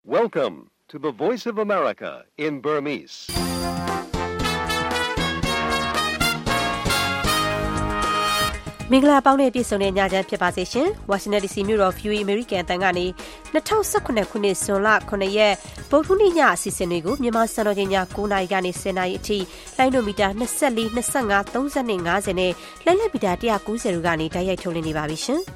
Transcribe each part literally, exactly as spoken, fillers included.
Welcome to the Voice of America in Burmese. ။မင်္ဂလာပေါင်းနဲ့ပြည့်စုံတဲ့ညချမ်းဖြစ်ပါစေရှင်။ Washington ဒီ စီ မြို့တော် ဗီ အို အေ American အသံကနေ၂၀၁၇ခုနှစ်ဇွန်လခုနှစ်ရက်ဗုဒ္ဓဟူးနေ့ညအစီအစဉ်တွေကိုမြန်မာစံတော်ချိန်ည၉နာရီကနေ၁၀နာရီအထိလိုင်းဒိုမီတာ၂၄, ၂၅, ၃၂, ၅၀နဲ့လိုင်းလက်မီတာ၁၉၀တို့ကနေတိုက်ရိုက်ထုတ်လွှင့်နေပါပြီရှင်။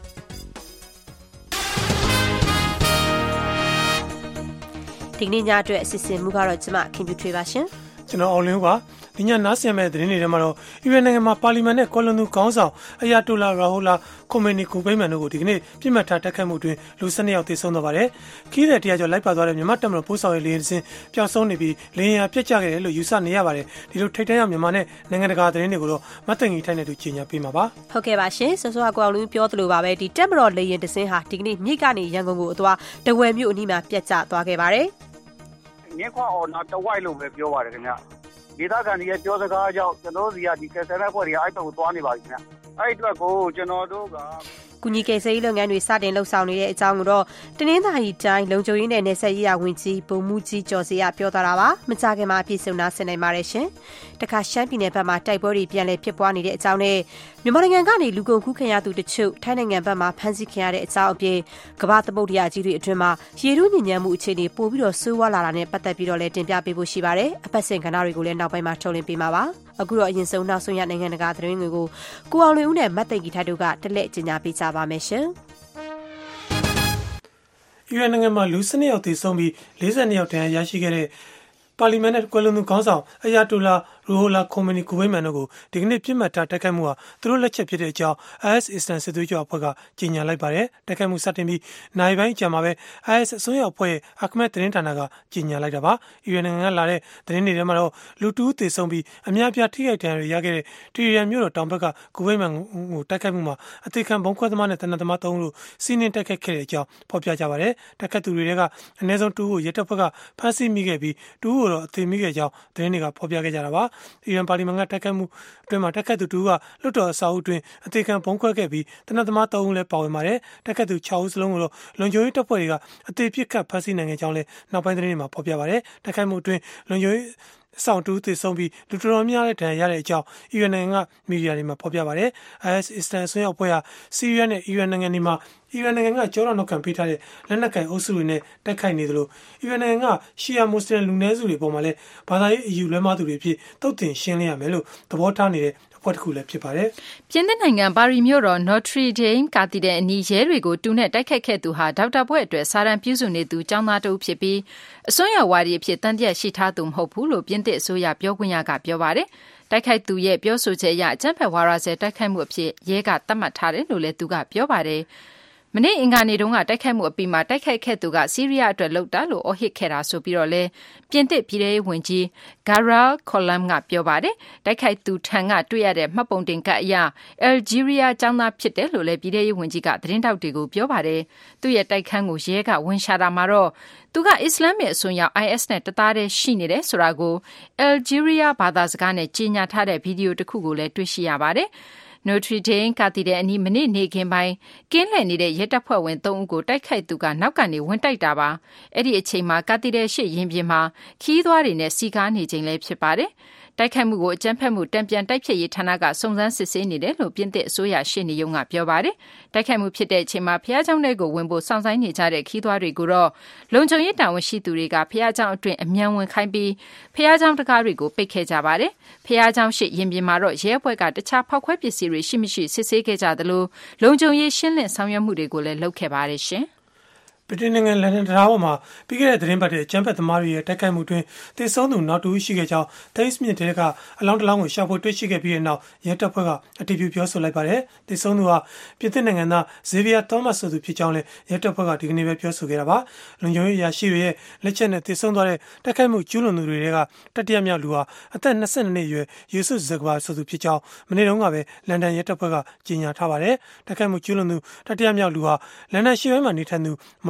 ဒီနေ့ညအတွက်အစီအစဉ်မူကတော့ကျမခင်ဗျူထွေးပါရှင်။ကျွန်တော်အောင်လင်းပါဒီညနားဆင်မဲ့သတင်းတွေထဲမှာတော့အီရန်နိုင်ငံမှာပါလီမန်နဲ့ကွာလာလမ်ပူခေါင်းဆောင်အယာတိုလာရာဟိုလာခိုမီနီကိုဗိမန်တို့ကိုဒီကနေ့ပြစ်မှတ်ထားတိုက်ခိုက်မှုအတွင်းလူ၁၂ယောက်သေဆုံးသွားပါတယ်။ခီးတဲ့တရားကျော်လိုက်ပါသွားတဲ့မြန်မာတပ်မတော်ပို့ဆောင်ရေးလေယာဉ်စဉ်ပျောက်ဆုံးနေပြီးလေယာဉ်ပြတ်ကျခဲ့တယ်လို့ယူဆနေရပါတယ်။ဒီလိုထိတ်တန့်ရောက်မြန်မာနဲ့နိုင်ငံတကာသတင်းတွေကိုတော့မတ်တန်ကြီးထိုင်နေသူကြီးညာပေးမှာပါ။ဟုတ်ကဲ့ပါရှင်။စောစောကကိုအောင်လူပြောသလိုပါပဲဒီတပ်မတော်လေယာဉ်တစ်စင်းဟာဒီကနေ့မြစ်ကနေရန်ကုန်ကိုအသွားတဝယ်မြို့အနီးမှာပြတ်ကျသွားခဲ့ပါတယ်။မြစ်ခွအော်နောက်တဝိုက်လို့ပဲပြောပါတယ်ခင်ဗျ။ဒေသခံတွေရဲ့ပြောစကားကြောင့်ကျွန်တော်တို့စီကဒီကယ်ဆယ်တဲ့ဖွဲ့တွေကအဲ့တော့သွားနေပါပြီခင်ဗျ။အဲ့အတွက်ကိုကျွန်တော်တို့ကကုညီကယ်ဆယ်ရေးလုပ်ငန်းတွေစတင်လှုပ်ဆောင်နေတဲ့အကြောင်းကိုတော့တနင်္သာရီတိုင်းလုံခြုံရေးနဲ့နယ်စပ်ရေးရာဝန်ကြီးဗိုလ်မှူးကြီးကျော်စီကပြောသွားတာပါမကြခင်မှာအပြည့်စုံနာဆင်နိုင်ပါတယ်ရှင်တခါရှမ်းပြည်နယ်ဘက်မှာတိုက်ပွဲတွေပြန်လည်ဖြစ်ပွားနေတဲ့အကြောင်းနဲ့မြန်မာနိုင်ငံကနေလူကုန်ကူးခံရသူတချို့ထိုင်းနိုင်ငံဘက်မှာဖမ်းဆီးခံရတဲ့အကြောင်းအပြင်ကမ္ဘာသမုဒ္ဒရာကြီးတွေအတွင်းမှာရေထုညစ်ညမ်းမှုအခြေအနေပိုပြီးတော့ဆိုးဝါးလာတာနဲ့ပတ်သက်ပြီးတော့လည်းတင်ပြပေးဖို့ရှိပါတယ်အပတ်စဉ်ကဏ္ဍတွေကိုလည်းနောက်ပိုင်းမှာထုတ်လွှင့်ပေးမှာပါအခုတော့အရင်ဆုံးနောက်ဆုံးရနိုင်ငံတကာသတင်းတွေကိုကိုအောင်လွင်ဦးနဲ့မတ်သိန်ကြီးထိုက်တို့ကတလက်ကျင်ညာပေးကြပါမယ်ရှင်အီရန်နိုင်ငံမှာလူ၁၂ယောက်သေဆုံးပြီး၄၂ယောက်တန်းရရှိခဲ့တဲ့ပါလီမန်နဲ့ကွာလာလမ်ပူခေါင်းဆောင်အယာတိုလာရိုဟိုလာခိုမီနီကိုဗိမန်တို့ကိုဒီကနေ့ပြစ်မှတ်ထားတိုက်ခိုက်မှုဟာသူတို့လက်ချက်ဖြစ်တဲ့အကြောင်း အိုင်အက်စ် အစ္စလမ်စစ်သွေးကြွအဖွဲ့ကကြေညာလိုက်ပါတယ်။တိုက်ခိုက်မှုစတင်ပြီးနိုင်ပိုင်းကြာမှာပဲ အိုင်အက်စ် အစွန်းရောက်အဖွဲ့ရဲ့အာခမက်သတင်းဌာနကကြေညာလိုက်တာပါ။အီရန်နိုင်ငံကလာတဲ့သတင်းတွေထဲမှာတော့လူတူးသေဆုံးပြီးအများပြားထိခိုက်ဒဏ်ရာတွေရခဲ့တဲ့တီရီယန်မြို့တော်တောင်ဘက်ကကိုဗိမန်ကိုတိုက်ခိုက်မှုမှာအသေးခံဘုံခွဲသမားနဲ့တနက်သမားသုံးဦးတို့စီးနင်းတိုက်ခိုက်ခဲ့တဲ့အကြောင်းဖော်ပြကြပါတယ်။တိုက်ခိုက်သူတွေကအနည်းဆုံးတူးကိုရဲတပ်ဖွဲ့ကဖမ်းဆီးမိခဲ့ပြီးတူးကိုတော့အသေးမိခဲ့ကြောင်းသတင်းတွေကဖော်ပြခဲ့ကြတာပါ။အီရန်ပါလီမန်ကတိုက်ခိုက်မှုအတွင်းမှာတိုက်ခိုက်သူတူကလွတ်တော်အစာအုပ်အတွင်းအသေးခံဘုံခွဲခဲ့ပြီးတနက်သမားသုံးဦးလည်းပါဝင်ပါတယ်။တိုက်ခိုက်သူ၆ဦးစလုံးကိုတော့လုံခြုံရေးတပ်ဖွဲ့တွေကအသေးပြစ်ခတ်ဖမ်းဆီးနိုင်ခဲ့ကြောင်းလည်းနောက်ပိုင်းသတင်းတွေမှာဖော်ပြပါတယ်။တိုက်ခိုက်မှုအတွင်းလုံခြုံရေးဆောင်တူသေဆုံးပြီးလူတော်များများတဲ့ဒဏ်ရာရတဲ့အကြောင်းအီရန်နိုင်ငံကမီဒီယာတွေမှာဖော်ပြပါတယ်။ အိုင်အက်စ် အစ္စလမ်အစွန်းရောက်အဖွဲ့ဟာဆီးရီးယားနဲ့အီရန်နိုင်ငံတွေမှာအီရန်နိုင်ငံကကြောတော်နောက်ခံပေးထားတဲ့လက်နက်ကိုင်အုပ်စုတွေနဲ့တိုက်ခိုက်နေသလိုအီရန်နိုင်ငံကရှီယာမွတ်စလင်လူနည်းစုတွေပေါ်မှာလည်းဘာသာရေးအယူလွဲမှားသူတွေဖြစ်တုတ်တင်ရှင်းလင်းရမယ်လို့သဘောထားနေတဲ့အဖွဲ့တစ်ခုလည်းဖြစ်ပါတယ်။ပြင်သစ်နိုင်ငံပါရီမြို့တော် Notre Dame ကာတီဒယ်အနီးရဲတွေကိုတူနဲ့တိုက်ခိုက်ခဲ့သူဟာဒေါက်တာဘွဲ့အတွက်စာရန်ပြုစုနေသူကျောင်းသားတဦးဖြစ်ပြီးအစွန်းရောက်ဝါဒီအဖြစ်တန်တရားရှိထားသူမဟုတ်ဘူးလို့ပြင်သစ်အစိုးရပြောခွင့်ရကပြောပါတယ်။တိုက်ခိုက်သူရဲ့ပြောဆိုချက်အရအကြမ်းဖက်ဝါဒဆဲတိုက်ခိုက်မှုအဖြစ်ရဲကသတ်မှတ်ထားတယ်လို့လည်းသူကပြောပါတယ်။မနေ့အင်္ဂါနေ့တုန်းကတိုက်ခိုက်မှုအပြီးမှာတိုက်ခိုက်ခဲ့သူကဆီးရီးယားအတွက်လုပ်တာလို့အော်ဟစ်ခဲ့တာဆိုပြီးတော့လဲပြင်သစ်ပြည်ထောင်စုဝန်ကြီး Gérald Collomb ကပြောပါတယ်တိုက်ခိုက်သူထံကတွေ့ရတဲ့မှတ်ပုံတင်ကတ်အရအယ်ဂျီးရီးယားကျောင်းသားဖြစ်တယ်လို့လဲပြည်ထောင်စုဝန်ကြီးကသတင်းတောက်တွေကိုပြောပါတယ်သူ့ရဲ့တိုက်ခန်းကိုရဲကဝင်ရှာတာမှာတော့သူကအစ္စလာမ်ရဲ့အစွန်းရောက် အိုင်အက်စ် နဲ့တသားတည်းရှိနေတယ်ဆိုတာကိုအယ်ဂျီးရီးယားဘာသာစကားနဲ့ကြေညာထားတဲ့ဗီဒီယိုတစ်ခုကိုလည်းတွေ့ရှိရပါတယ်Notre Dame ကာတီဒယ်အနီးမနေ့နေ့ခင်းပိုင်းကင်းလှည့်နေတဲ့ရဲတပ်ဖွဲ့ဝင်သုံးဦးကိုတိုက်ခိုက်သူကနောက်ကနေဝင်တိုက်တာပါအဲ့ဒီအချိန်မှာကာတီဒယ်ရှိရင်ပြင်မှာခီးသွားတွေနဲ့စီကားနေချိန်လည်းဖြစ်ပါတယ်တိုက်ခိုက်မှုကိုအကြမ်းဖက်မှုတံပြန်တိုက်ဖျက်ရေးဌာနကစုံစမ်းစစ်ဆေးနေတယ်လို့ပြင်သစ်အစိုးရရှေ့နေရုံးကပြောပါတယ်တိုက်ခိုက်မှုဖြစ်တဲ့အချိန်မှာဖျားเจ้าတွေကိုဝင်ဖို့စောင့်ဆိုင်းနေကြတဲ့ခီးသွားတွေကိုတော့လုံခြုံရေးတာဝန်ရှိသူတွေကဖျားเจ้าအတွင်းအမြန်ဝင်ခိုင်းပြီးဖျားเจ้าတကားတွေကိုပိတ်ခဲ့ကြပါတယ်ဖျားเจ้าရှိရင်ပြင်မှာတော့ရဲအဖွဲ့ကတခြားဖောက်ခွဲပစ္စည်းတွေရှိမရှိစစ်ဆေးခဲ့ကြသလိုလုံခြုံရေးရှင်းလင်းဆောင်ရွက်မှုတွေကိုလည်းလုပ်ခဲ့ပါတယ်ရှင်ဗြိတိန်နိုင်ငံလန်ဒန်တရားပေါ်မှာပြီးခဲ့တဲ့သတင်းပတ်တဲ့အကြမ်းဖက်သမားတွေရဲ့တိုက်ခိုက်မှုတွင်သေဆုံးသူနောက်တူရှိခဲ့ကြောင်း Thames မြစ်ထဲကအလောင်းတစ်လောင်းကိုရှာဖွေတွေ့ရှိခဲ့ပြီးတဲ့နောက်ရဲတပ်ဖွဲ့ကအတည်ပြုပြောဆိုလိုက်ပါတယ်။သေဆုံးသူဟာပြင်သစ်နိုင်ငံသား Xavier Thomas ဆိုသူဖြစ်ကြောင်းလည်းရဲတပ်ဖွဲ့ကဒီကနေ့ပဲပြောဆိုခဲ့တာပါ။လုံခြုံရေးအရာရှိတွေရဲ့လက်ချက်နဲ့သေဆုံးသွားတဲ့တိုက်ခိုက်မှုကျူးလွန်သူတွေကတတိယမြောက်လူဟာအသက်၂၂နှစ်အရွယ် Yusuf Zagba ဆိုသူဖြစ်ကြောင်းမနေ့တုန်းကပဲလန်ဒန်ရဲတပ်ဖွဲ့ကကြေညာထားပါတယ်။တိုက်ခိုက်မှုကျူးလွန်သူတတိယမြောက်လူဟာလန်ဒန်ရှေ့ပိုင်းမှာနေထိုင်သူမော်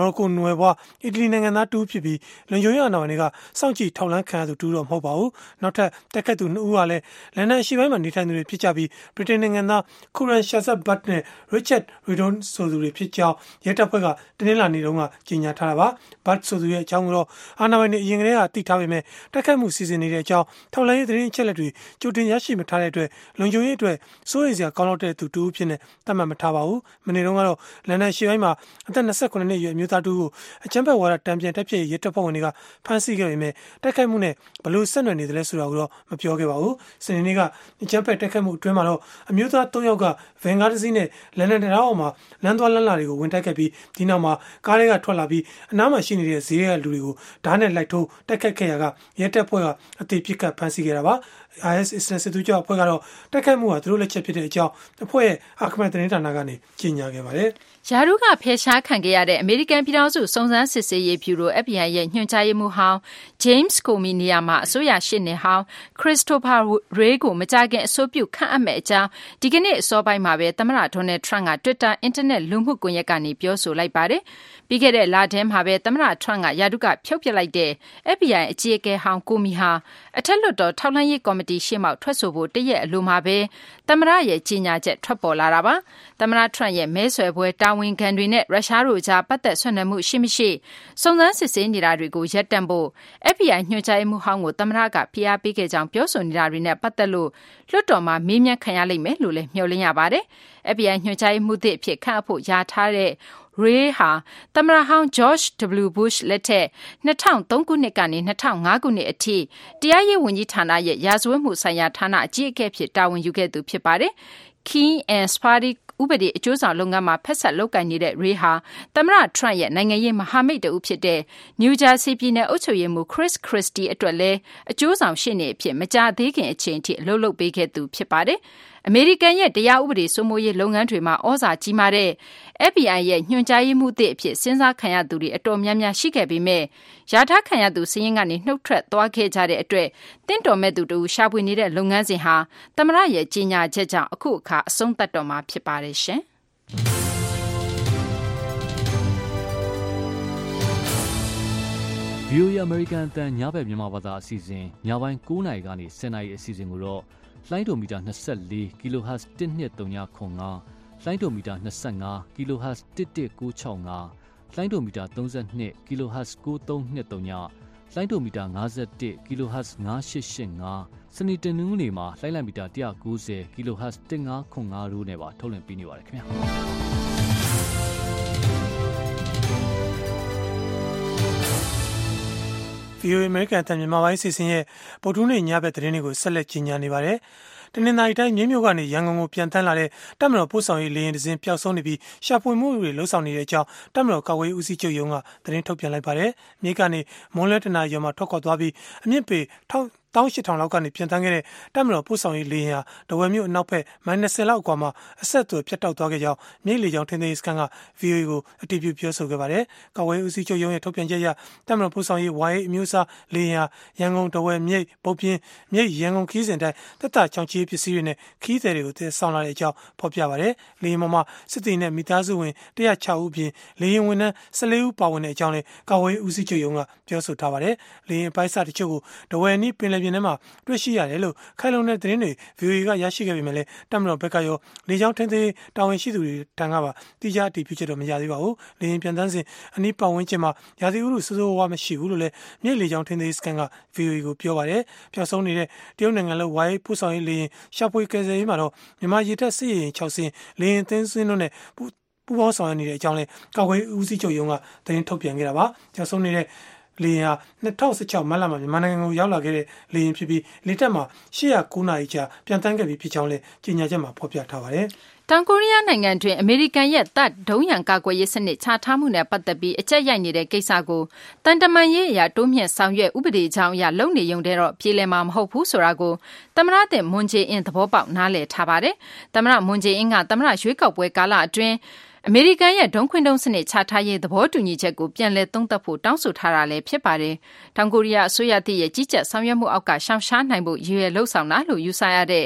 ရိုကိုနွယ်ဘွားအီတလီနိုင်ငံသားတူဖြစ်ပြီးလုံခြုံရေးအာဏာပိုင်တွေကစောင့်ကြည့်ထောက်လှမ်းခံရသူတူတော့မဟုတ်ပါဘူးနောက်ထပ်တက်ခတ်သူနှစ်ဦးကလည်းလန်ဒန်အရှေ့ပိုင်းမှာနေထိုင်သူတွေဖြစ်ကြပြီးဗြိတိန်နိုင်ငံသားခူရန်ရှာဇတ်ဘတ်နဲ့ရစ်ချတ်ရီဒွန်ဆိုသူတွေဖြစ်ကြောင်းရဲတပ်ဖွဲ့ကတနင်္လာနေ့တုန်းကကြေညာထားတာပါဘတ်ဆိုသူရဲ့အကြောင်းကတော့အာဏာပိုင်တွေအရင်ကတည်းကသိထားပေမဲ့တက်ခတ်မှုစီစဉ်နေတဲ့အကြောင်းထောက်လှမ်းရေးသတင်းအချက်အလက်တွေကြိုတင်ရရှိမထားတဲ့အတွက်လုံခြုံရေးအတွက်စိုးရိမ်စရာကောင်းတဲ့သူတူဖြစ်နေတတ်မှတ်မထားပါဘူးမနေ့တုန်းကတော့လန်ဒန်ရှေ့ပိုင်းမှာအသက်နှစ်ခုနှစ်အရွယ်အမျိုးသားတူကိုအကြမ်းဖက်ဝါဒတံပြန်တက်ဖြစ်ရဲတပ်ဖွဲ့ဝင်တွေကဖမ်းဆီးခဲ့ပေမဲ့တိုက်ခိုက်မှုနဲ့ဘလို့ဆက်နွယ်နေတယ်လဲဆိုတာကိုတော့မပြောခဲ့ပါဘူးစနေနေ့ကအကြမ်းဖက်တိုက်ခိုက်မှုအတွင်းမှာတော့အမျိုးသားသုံးယောက်ကဗန်ကားတစ်စီးနဲ့လန်ဒန်တရားအောင်မှာလမ်းသွားလမ်းလာတွေကိုဝင်တိုက်ခဲ့ပြီးဒီနောက်မှာကားတွေကထွက်လာပြီးအနားမှာရှိနေတဲ့ဈေးရဲလူတွေကိုဓာတ်နဲ့လိုက်ထိုးတိုက်ခိုက်ခဲ့ရကရဲတပ်ဖွဲ့ကအသေးပစ်ကပ်ဖမ်းဆီးခဲ့တာပါI S အစ္စလာမ်စစ်သွေးကြွအဖွဲ့ကတော့တိုက်ခိုက်မှုဟာသူတို့လက်ချက်ဖြစ်တဲ့အကြောင်းအဖွဲ့ရဲ့အာခမက်သတင်းဌာနကနေကြေညာခဲ့ပါတယ်။ယာရုကဖယ်ရှားခံခဲ့ရတဲ့အမေရိကန်ပြည်ထောင်စုစုံစမ်းစစ်ဆေးရေးဗျူရို F B I ရဲ့ညွှန်ကြားရေးမှူးဟောင်း James Comey နေရာမှာအစိုးရရှေ့နေဟောင်း Christopher Wray ကိုမကြာခင်အဆိုပြုခန့်အပ်မယ့်အကြောင်းဒီကနေ့အစောပိုင်းမှာပဲသမ္မတ Donald Trump က Twitter အင်တာနက်လူမှုကွန်ရက်ကနေပြောဆိုလိုက်ပါတယ်။ပြီးခဲ့တဲ့လထဲမှာပဲသမ္မတ Trump ကယာရုကဖျောက်ပစ်လိုက်တဲ့ F B I အကြီးအကဲဟောင်း Comey ဟာအထက်လွှတ်တော်ထောက်လှမ်းရေးကော်မတီရှေ့မှောက်ထွက်ဆိုဖို့တရက်အလိုမှာပဲသမ္မတရဲ့ကြီးညာချက်ထွက်ပေါ်လာတာပါသမ္မတ Trump ရဲ့မဲဆွယ်ပွဲတာဝန်ခံတွေနဲ့ရုရှားတို့ကြားပတ်သက်ဆွနွယ်မှုရှိမရှိစုံစမ်းစစ်ဆေးနေတာတွေကိုရပ်တန့်ဖို့ F B I ညွှန်ကြားရေးမှူးဟောင်းကိုသမ္မတကဖိအားပေးခဲ့ကြောင်းပြောဆိုနေတာတွေနဲ့ပတ်သက်လို့လွှတ်တော်မှာမေးမြန်းခံရလိမ့်မယ်လို့လည်းမျှော်လင့်ရပါတယ် F B I ညွှန်ကြားရေးမှူးသစ်အဖြစ်ခန့်အပ်ဖို့ယာထားတဲ့Ray ဟာသမ္မတဟောင်း George W. Bush လက်ထက်၂၀၀၃ခုနှစ်ကနေ၂၀၀၅ခုနှစ်အထိတရားရေးဝန်ကြီးဌာနရဲ့ရာဇဝတ်မှုဆိုင်ရာဌာနအကြီးအကဲဖြစ်တာဝန်ယူခဲ့သူဖြစ်ပါတယ်။ Key and Spalding ဥပဒေအကျိုးဆောင်လုပ်ငန်းမှာဖက်ဆက်လုပ်ကိုင်နေတဲ့ Ray ဟာသမ္မတ Trump ရဲ့နိုင်ငံရေးမဟာမိတ်တဦးဖြစ်တဲ့ New Jersey ပြည်နယ်အုပ်ချုပ်ရေးမှူး Chris Christie အတွက်လည်းအကျိုးဆောင်ရှေ့နေအဖြစ်မကြာသေးခင်အချိန်ထိအလုပ်လုပ်ပေးခဲ့သူဖြစ်ပါတယ်။အမေရိကန်ရဲ့တရားဥပဒေစိုးမိုးရေးလုပ်ငန်းတွေမှာဩဇာကြီးမားတဲ့ F B I ရဲ့ညွှန်ကြားရေးမှူးသစ်အဖြစ်စဉ်းစားခံရသူတွေအတော်များများရှိခဲ့ပေမဲ့ယာထားခံရသူစရင်ကနေနှုတ်ထွက်သွားခဲ့ကြတဲ့အတွက်တင့်တော်မဲ့သူတို့ရှာဖွေနေတဲ့လုပ်ငန်းစဉ်ဟာသမ္မတရဲ့ကြီးညာချက်ကြောင့်အခုအခါအဆုံးသတ်တော်မှာဖြစ်ပါတယ်ရှင်။ V O A American အတန်ညဘက်မြန်မာဘာသာအစီအစဉ်ညပိုင်း၉နာရီကနေ၁၀နာရီအစီအစဉ်ကိုတော့လိုင်းဒိုမီတာ၂၄ kHz တစ်နှစ်၃၅ခွန်၅လိုင်းဒိုမီတာ၂၅ kHz တစ်တစ်၉၆၅လိုင်းဒိုမီတာ၃၂ kHz ၉၃၂၃ညလိုင်းဒိုမီတာ၅၁ kHz ၅၈၈၅စနေတနင်္ဂနွေမှာလိုင်းလိုင်းမီတာ၁၉၀ kHz တစ်၅ခွန်၅တို့နဲ့ပါထုတ်လွှင့်ပေးနေပါတယ်ခင်ဗျာ V O A American အတန်မြန်မာပိုင်းစီစဉ်ရဲ့ဗုဒ္ဓဟူးနေ့ညဘက်သတင်းတွေကိုဆက်လက်ကြီးညာနေပါတယ်။တနင်္သာရီတိုင်းမြိတ်မြို့ကနေရန်ကုန်ကိုပြန်တန်းလာတဲ့တပ်မတော်ပို့ဆောင်ရေးလေယာဉ်တစ်စင်းပျောက်ဆုံးနေပြီးရှာဖွေမှုတွေလှုပ်ဆောင်နေတဲ့အကြောင်းတပ်မတော်ကာကွယ်ရေးဦးစီးချုပ်ရုံးကသတင်းထုတ်ပြန်လိုက်ပါတယ်။မြိတ်ကနေမွန်လဲတနာရွာမှာထွက်ခွာသွားပြီးအမြင့်ပေထောက်တောင်းရှစ်ထောင်လောက်ကနေပြန်တန်းခဲ့တဲ့တပ်မတော်ပို့ဆောင်ရေးလေယာဉ်ဟာတဝယ်မြို့အနောက်ဘက်မိုင်၂၀လောက်အကွာမှာအဆက်အသွယ်ပြတ်တောက်သွားခဲ့ကြောင်းမြိတ်လေကြောင်းထင်းထင်းစကန်က V O A ကိုအတည်ပြုပြောဆိုခဲ့ပါတယ်။ကာကွယ်ရေးဦးစီးချုပ်ရုံးရဲ့ထုတ်ပြန်ချက်အရတပ်မတော်ပို့ဆောင်ရေးဝိုင်းအမျိုးအစားလေယာဉ်ဟာရန်ကုန်တဝယ်မြိတ်ပုတ်ပြင်းမြိတ်ရန်ကုန်ခီးစဉ်တိုင်းတက်တာချောင်းချီပစ္စည်းတွေနဲ့ခီးသည်တွေကိုတည်ဆောင်လာတဲ့အကြောင်းဖော်ပြပါတယ်။လေယာဉ်ပေါ်မှာစစ်သည်နဲ့မိသားစုဝင်၁၀၆ဦးပြင်လေယာဉ်ဝန်ထမ်း၁၄ဦးပါဝင်တဲ့အကြောင်းလည်းကာကွယ်ရေးဦးစီးချုပ်ရုံးကပြောဆိုထားပါတယ်။လေယာဉ်ပိုက်စတချို့ကိုတဝယ်နီးပင်လယ်ပြင်ထဲမှာတွေ့ရှိရတယ်လို့ခိုင်လုံတဲ့သတင်းတွေ V O A ကရရှိခဲ့ပေမဲ့လည်းတပ်မတော်ဘက်ကရောလေကြောင်းထင်းထင်းတာဝန်ရှိသူတွေတန်ကပါတိကျအတည်ပြုချက်တော့မရသေးပါဘူး။လေယာဉ်ပြန်တန်းစဉ်အနီးပတ်ဝန်းကျင်မှာရာသီဥတုစိုးစိုးဝါးမရှိဘူးလို့လည်းမြိတ်လေကြောင်းထင်းထင်းစကန်က V O A ကိုပြောပါတယ်။ပျောက်ဆုံးနေတဲ့တရုတ်နိုင်ငံလုံးဝိုင်းပို့ဆောင်ရေးလေယာဉ်ရှာဖွေကယ်ဆယ်ရေးမှာတော့မြန်မာရေတပ်စစ်ရေယာဉ်၆စင်းလေယာဉ်သင်းစင်းတို့နဲ့ပူးပေါင်းဆောင်ရွက်နေတဲ့အကြောင်းလည်းကာကွယ်ဦးစီးချုပ်ရုံးကသတင်းထုတ်ပြန်ခဲ့တာပါ။ပျောက်ဆုံးနေတဲ့လေယာဉ်ဟာ၂၀၁၆မတ်လမှာမြန်မာနိုင်ငံကိုရောက်လာခဲ့တဲ့လေယာဉ်ဖြစ်ပြီးလေတပ်မှာ၈၀၉နာရီကြာပြန်တန်းခဲ့ပြီးဖြစ်ကြောင်းလည်းကြေညာချက်မှာဖော်ပြထားပါတယ်။တောင်ကိုရီးယားနိုင်ငံတွင်အမေရိကန်ရဲ့တပ်ဒုံးရန်ကာကွယ်ရေးစနစ်ချထားမှုနဲ့ပတ်သက်ပြီးအကြက်ရိုက်နေတဲ့ကိစ္စကိုတန်တမန်ရေးအရာတိုးမြင့်ဆောင်ရွက်ဥပဒေကြောင်းအရလုံနေရုံတဲ့တော့ပြေလည်မှာမဟုတ်ဘူးဆိုတာကိုသမ္မတသစ်မွန်ဂျေအင်းသဘောပေါက်နားလည်ထားပါတယ်။သမ္မတမွန်ဂျေအင်းကသမ္မတရွေးကောက်ပွဲကာလအတွင်းအမေရိကန်ရဲ့ဒုံးခွင်းဒုံးစနစ်ချထားရေးသဘောတူညီချက်ကိုပြန်လည်သုံးသပ်ဖို့တောင်းဆိုထားတာလည်းဖြစ်ပါတယ်။တောင်ကိုရီးယားအစိုးရသစ်ရဲ့ကြီးကြပ်ဆောင်ရွက်မှုအောက်ကရှောင်ရှားနိုင်ဖို့ရည်ရွယ်လှုပ်ဆောင်တာလို့ယူဆရတဲ့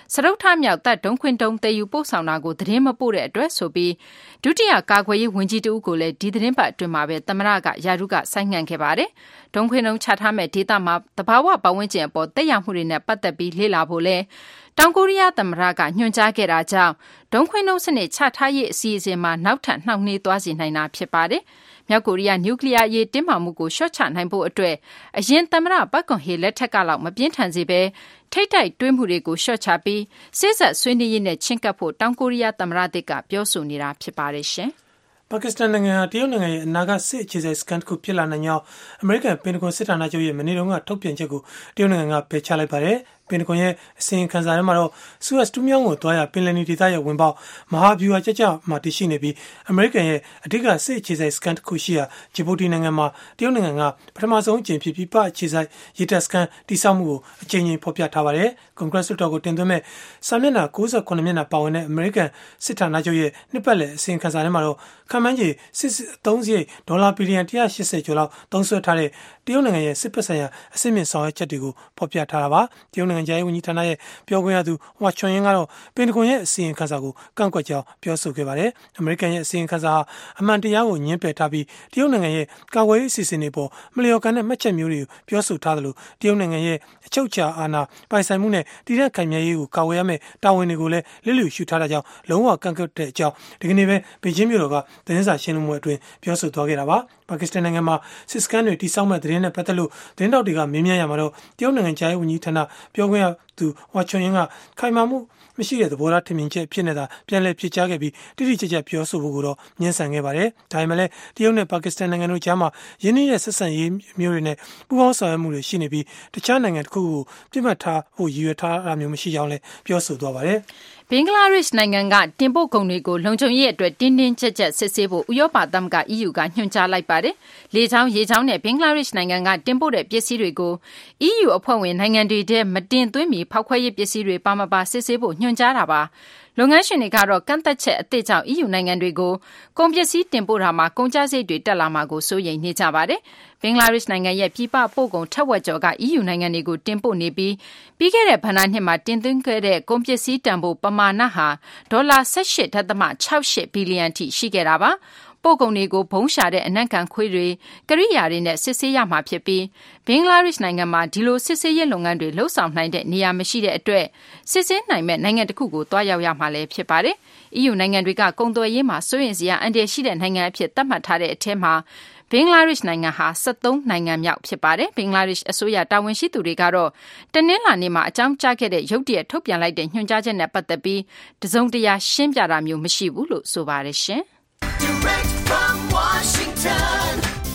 စရုပ်ထမြောက်တပ်ဒုံခွင်းတုံးတည်ယူပို့ဆောင်တာကိုသတင်းမပို့တဲ့အတွက်ဆိုပြီးဒုတိယကာကွယ်ရေးဝန်ကြီးတဦးကိုလည်းဒီသတင်းပတ်အတွင်းမှာပဲသမ္မတကယာရုကဆိုင်းငံ့ခဲ့ပါတယ်။ဒုံခွင်းတုံးချထားမဲ့ဒေသမှာတဘာဝပတ်ဝန်းကျင်အပေါ်တက်ရောက်မှုတွေနဲ့ပတ်သက်ပြီးလေ့လာဖို့လဲတောင်ကိုရီးယားသမ္မတကညွှန်ကြားခဲ့တာကြောင့်ဒုံခွင်းတုံးစနစ်ချထားရေးအစီအစဉ်မှာနောက်ထပ်နှောင့်နှေးသွားစေနိုင်တာဖြစ်ပါတယ်။မြောက်ကိုရီးယားနျူကလ িয়ার ရေးတင်းမာမှုကိုရှော့ချနိုင်ဖို့အတွက်အရင်သမ္မတပတ်ကွန်ဟေလက်ထက်ကလောက်မပြင်းထန်စေဘဲထိတ်တိုက်တွင်းမှုတွေကိုရှော့ချပြီးစစ်ဆက်ဆွေးနွေးရေးနဲ့ချင်းကပ်ဖို့တောင်ကိုရီးယားသမ္မတသစ်ကပြောဆိုနေတာဖြစ်ပါတယ်ရှင်ပါကစ္စတန်နိုင်ငံဟာတရုတ်နိုင်ငံရဲ့အနာဂတ်စစ်အခြေစိုက်စကန်တစ်ခုဖြစ်လာနိုင်ကြောင်းအမေရိကန်ပင်တဂွန်စစ်ဌာနချုပ်ရဲ့မနေ့တုန်းကထုတ်ပြန်ချက်ကိုတရုတ်နိုင်ငံကပယ်ချလိုက်ပါတယ်။ပင်တဂွန်ရဲ့အစီရင်ခံစာထဲမှာတော့ဆူယက်တူးမြောင်းကိုတွားရပင်လယ်နီဒေသရဲ့ဝင်ပေါက်မဟာဗျူဟာကြကြမှာတည်ရှိနေပြီးအမေရိကန်ရဲ့အဓိကစစ်အခြေစိုက်စကန်တစ်ခုရှိရာဂျီဘူတီနိုင်ငံမှာတရုတ်နိုင်ငံကပထမဆုံးအကြိမ်ဖြစ်ပြီးပအခြေစိုက်ရေတပ်စကန်တိစောက်မှုကိုအကြိမ်ကြိမ်ဖော်ပြထားပါတယ်။ကွန်ဂရက်လွှတ်တော်ကိုတင်သွင်းမဲ့စာမျက်နှာ၉၉မျက်နှာပါဝင်တဲ့အမေရိကန်စစ်ဌာနချုပ်ရဲ့နှစ်ပတ်လည်အစီရင်ခံစာထဲမှာတော့ခန့်မှန်းခြေစစ်အသုံးစရိတ်ဒေါ်လာဘီလီယံ၁၈၀ကျော်လောက်သုံးစွဲထားတဲ့တရုတ်နိုင်ငံရဲ့စစ်ဖက်ဆိုင်ရာအဆင့်မြင့်ဆောင်ရွက်ချက်တွေကိုဖော်ပြထားတာပါ။တရုတ်နိုင်ငံရဲ့ဝန်ကြီးဌာနရဲ့ပြောခွင့်ရသူဟွာချွန်ယင်းကတော့ပင်တဂွန်ရဲ့အစီရင်ခံစာကိုကန့်ကွက်ကြောင်းပြောဆိုခဲ့ပါတယ်။အမေရိကန်ရဲ့အစီရင်ခံစာဟာအမှန်တရားကိုညှင်းပယ်ထားပြီးတရုတ်နိုင်ငံရဲ့ကာကွယ်ရေးအစီအစဉ်တွေပေါ်မလျော်ကန်တဲ့မှတ်ချက်မျိုးတွေကိုပြောဆိုထားသလိုတရုတ်နိုင်ငံရဲ့အချုပ်အခြာအာဏာပိုင်ဆိုင်မှုနဲ့တည်တဲ့ခိုင်မြဲရေးကိုကာကွယ်ရမယ့်တာဝန်တွေကိုလည်းလစ်လျူရှုထားတာကြောင့်လုံးဝကန့်ကွက်တဲ့အကြောင်းဒီကနေ့ပဲဘေကျင်းမြို့တော်ကသတင်းစာရှင်းလင်းပွဲအတွင်းပြောဆိုသွားခဲ့တာပါ။ပါကစ္စတန်နိုင်ငံမှာစစ်စခန်းတွေတိစောက်မဲ့သတင်းနဲ့ပတ်သက်လို့သတင်းတောက်တွေကမေးမြန်းရမှာတော့တရုတ်နိုင်ငံကြားရေးဝန်ကြီးဌာနပြောခွင့်ရသူဟွာချွန်ယင်းကခိုင်မာမှုမရှိတဲ့သဘောထားထင်မြင်ချက်ဖြစ်နေတာပြန်လည်ဖြစ်ကြားခဲ့ပြီးတိတိကျကျပြောဆိုဖို့ကိုတော့ညှင်းဆန်ခဲ့ပါတယ်။ဒါပေမဲ့လည်းတရုတ်နဲ့ပါကစ္စတန်နိုင်ငံတို့ကြားမှာရင်းနှီးတဲ့ဆက်ဆံရေးမျိုးတွေနဲ့ပူးပေါင်းဆောင်ရွက်မှုတွေရှိနေပြီးတခြားနိုင်ငံတစ်ခုကိုပြစ်မှတ်ထားဖို့ရည်ရွယ်ထားတာမျိုးမရှိကြောင်းလည်းပြောဆိုသွားပါတယ်။ဘင်္ဂလားဒေ့ရှ်နိုင်ငံကတင်ပို့ကုန်တွေကိုလုံခြုံရေးအတွက်တင်းတင်းကျပ်ကျပ်စစ်ဆေးဖို့ဥရောပသမဂ္ဂ E U ကညွှန်ကြားလိုက်ပါတယ်။လေကြောင်းရေကြောင်းနဲ့ဘင်္ဂလားဒေ့ရှ်နိုင်ငံကတင်ပို့တဲ့ပစ္စည်းတွေကို E U အဖွဲ့ဝင်နိုင်ငံတွေထဲမတင်သွင်းမီဖောက်ခွဲရေးပစ္စည်းတွေပါမပါစစ်ဆေးဖို့ညွှန်ကြားတာပါ။လုပ်ငန်းရှင်တွေကတော့ကန့်သက်ချက်အသစ်ကြောင့် E U နိုင်ငံတွေကိုကုန်ပစ္စည်းတင်ပို့တာမှာကုန်ကျစရိတ်တွေတက်လာမှာကိုစိုးရိမ်နေကြပါတယ်။ဘင်္ဂလားဒေ့ရှ်နိုင်ငံရဲ့ပြည်ပပို့ကုန်ထက်ဝက်ကျော်က E U နိုင်ငံတွေကိုတင်ပို့နေပြီးပြီးခဲ့တဲ့ဘဏ္ဍာနှစ်မှာတင်သွင်းခဲ့တဲ့ကုန်ပစ္စည်းတန်ဖိုးပမာဏဟာဒေါ်လာ၁၈.၆၈ ဘီလီယံထိရှိခဲ့တာပါ။ပို့ကုန်တွေကိုဘုံရှာတဲ့အနံ့ကန်ခွေးတွေကိရိယာတွေနဲ့စစ်ဆေးရမှာဖြစ်ပြီးဘင်္ဂလားဒေ့ရှ်နိုင်ငံမှာဒီလိုစစ်ဆေးရေးလုပ်ငန်းတွေလှုပ်ဆောင်နိုင်တဲ့နေရာမရှိတဲ့အတွက်စစ်ဆေးနိုင်မဲ့နိုင်ငံတစ်ခုကိုတွားရောက်ရမှာလည်းဖြစ်ပါတယ်။ E U နိုင်ငံတွေကကုန်သွယ်ရေးမှာစိုးရိမ်စရာအန္တရာယ်ရှိတဲ့နိုင်ငံအဖြစ်သတ်မှတ်ထားတဲ့အထက်မှာဘင်္ဂလားဒေ့ရှ်နိုင်ငံဟာ၁၃နိုင်ငံမြောက်ဖြစ်ပါတယ်။ဘင်္ဂလားဒေ့ရှ်အစိုးရတာဝန်ရှိသူတွေကတော့တနင်္လာနေ့မှာအကြောင်းကြားခဲ့တဲ့ရုတ်တရက်ထုတ်ပြန်လိုက်တဲ့ညွှန်ကြားချက်နဲ့ပတ်သက်ပြီးတစုံတရာရှင်းပြတာမျိုးမရှိဘူးလို့ဆိုပါတယ်ရှင်။ Direct from Washington,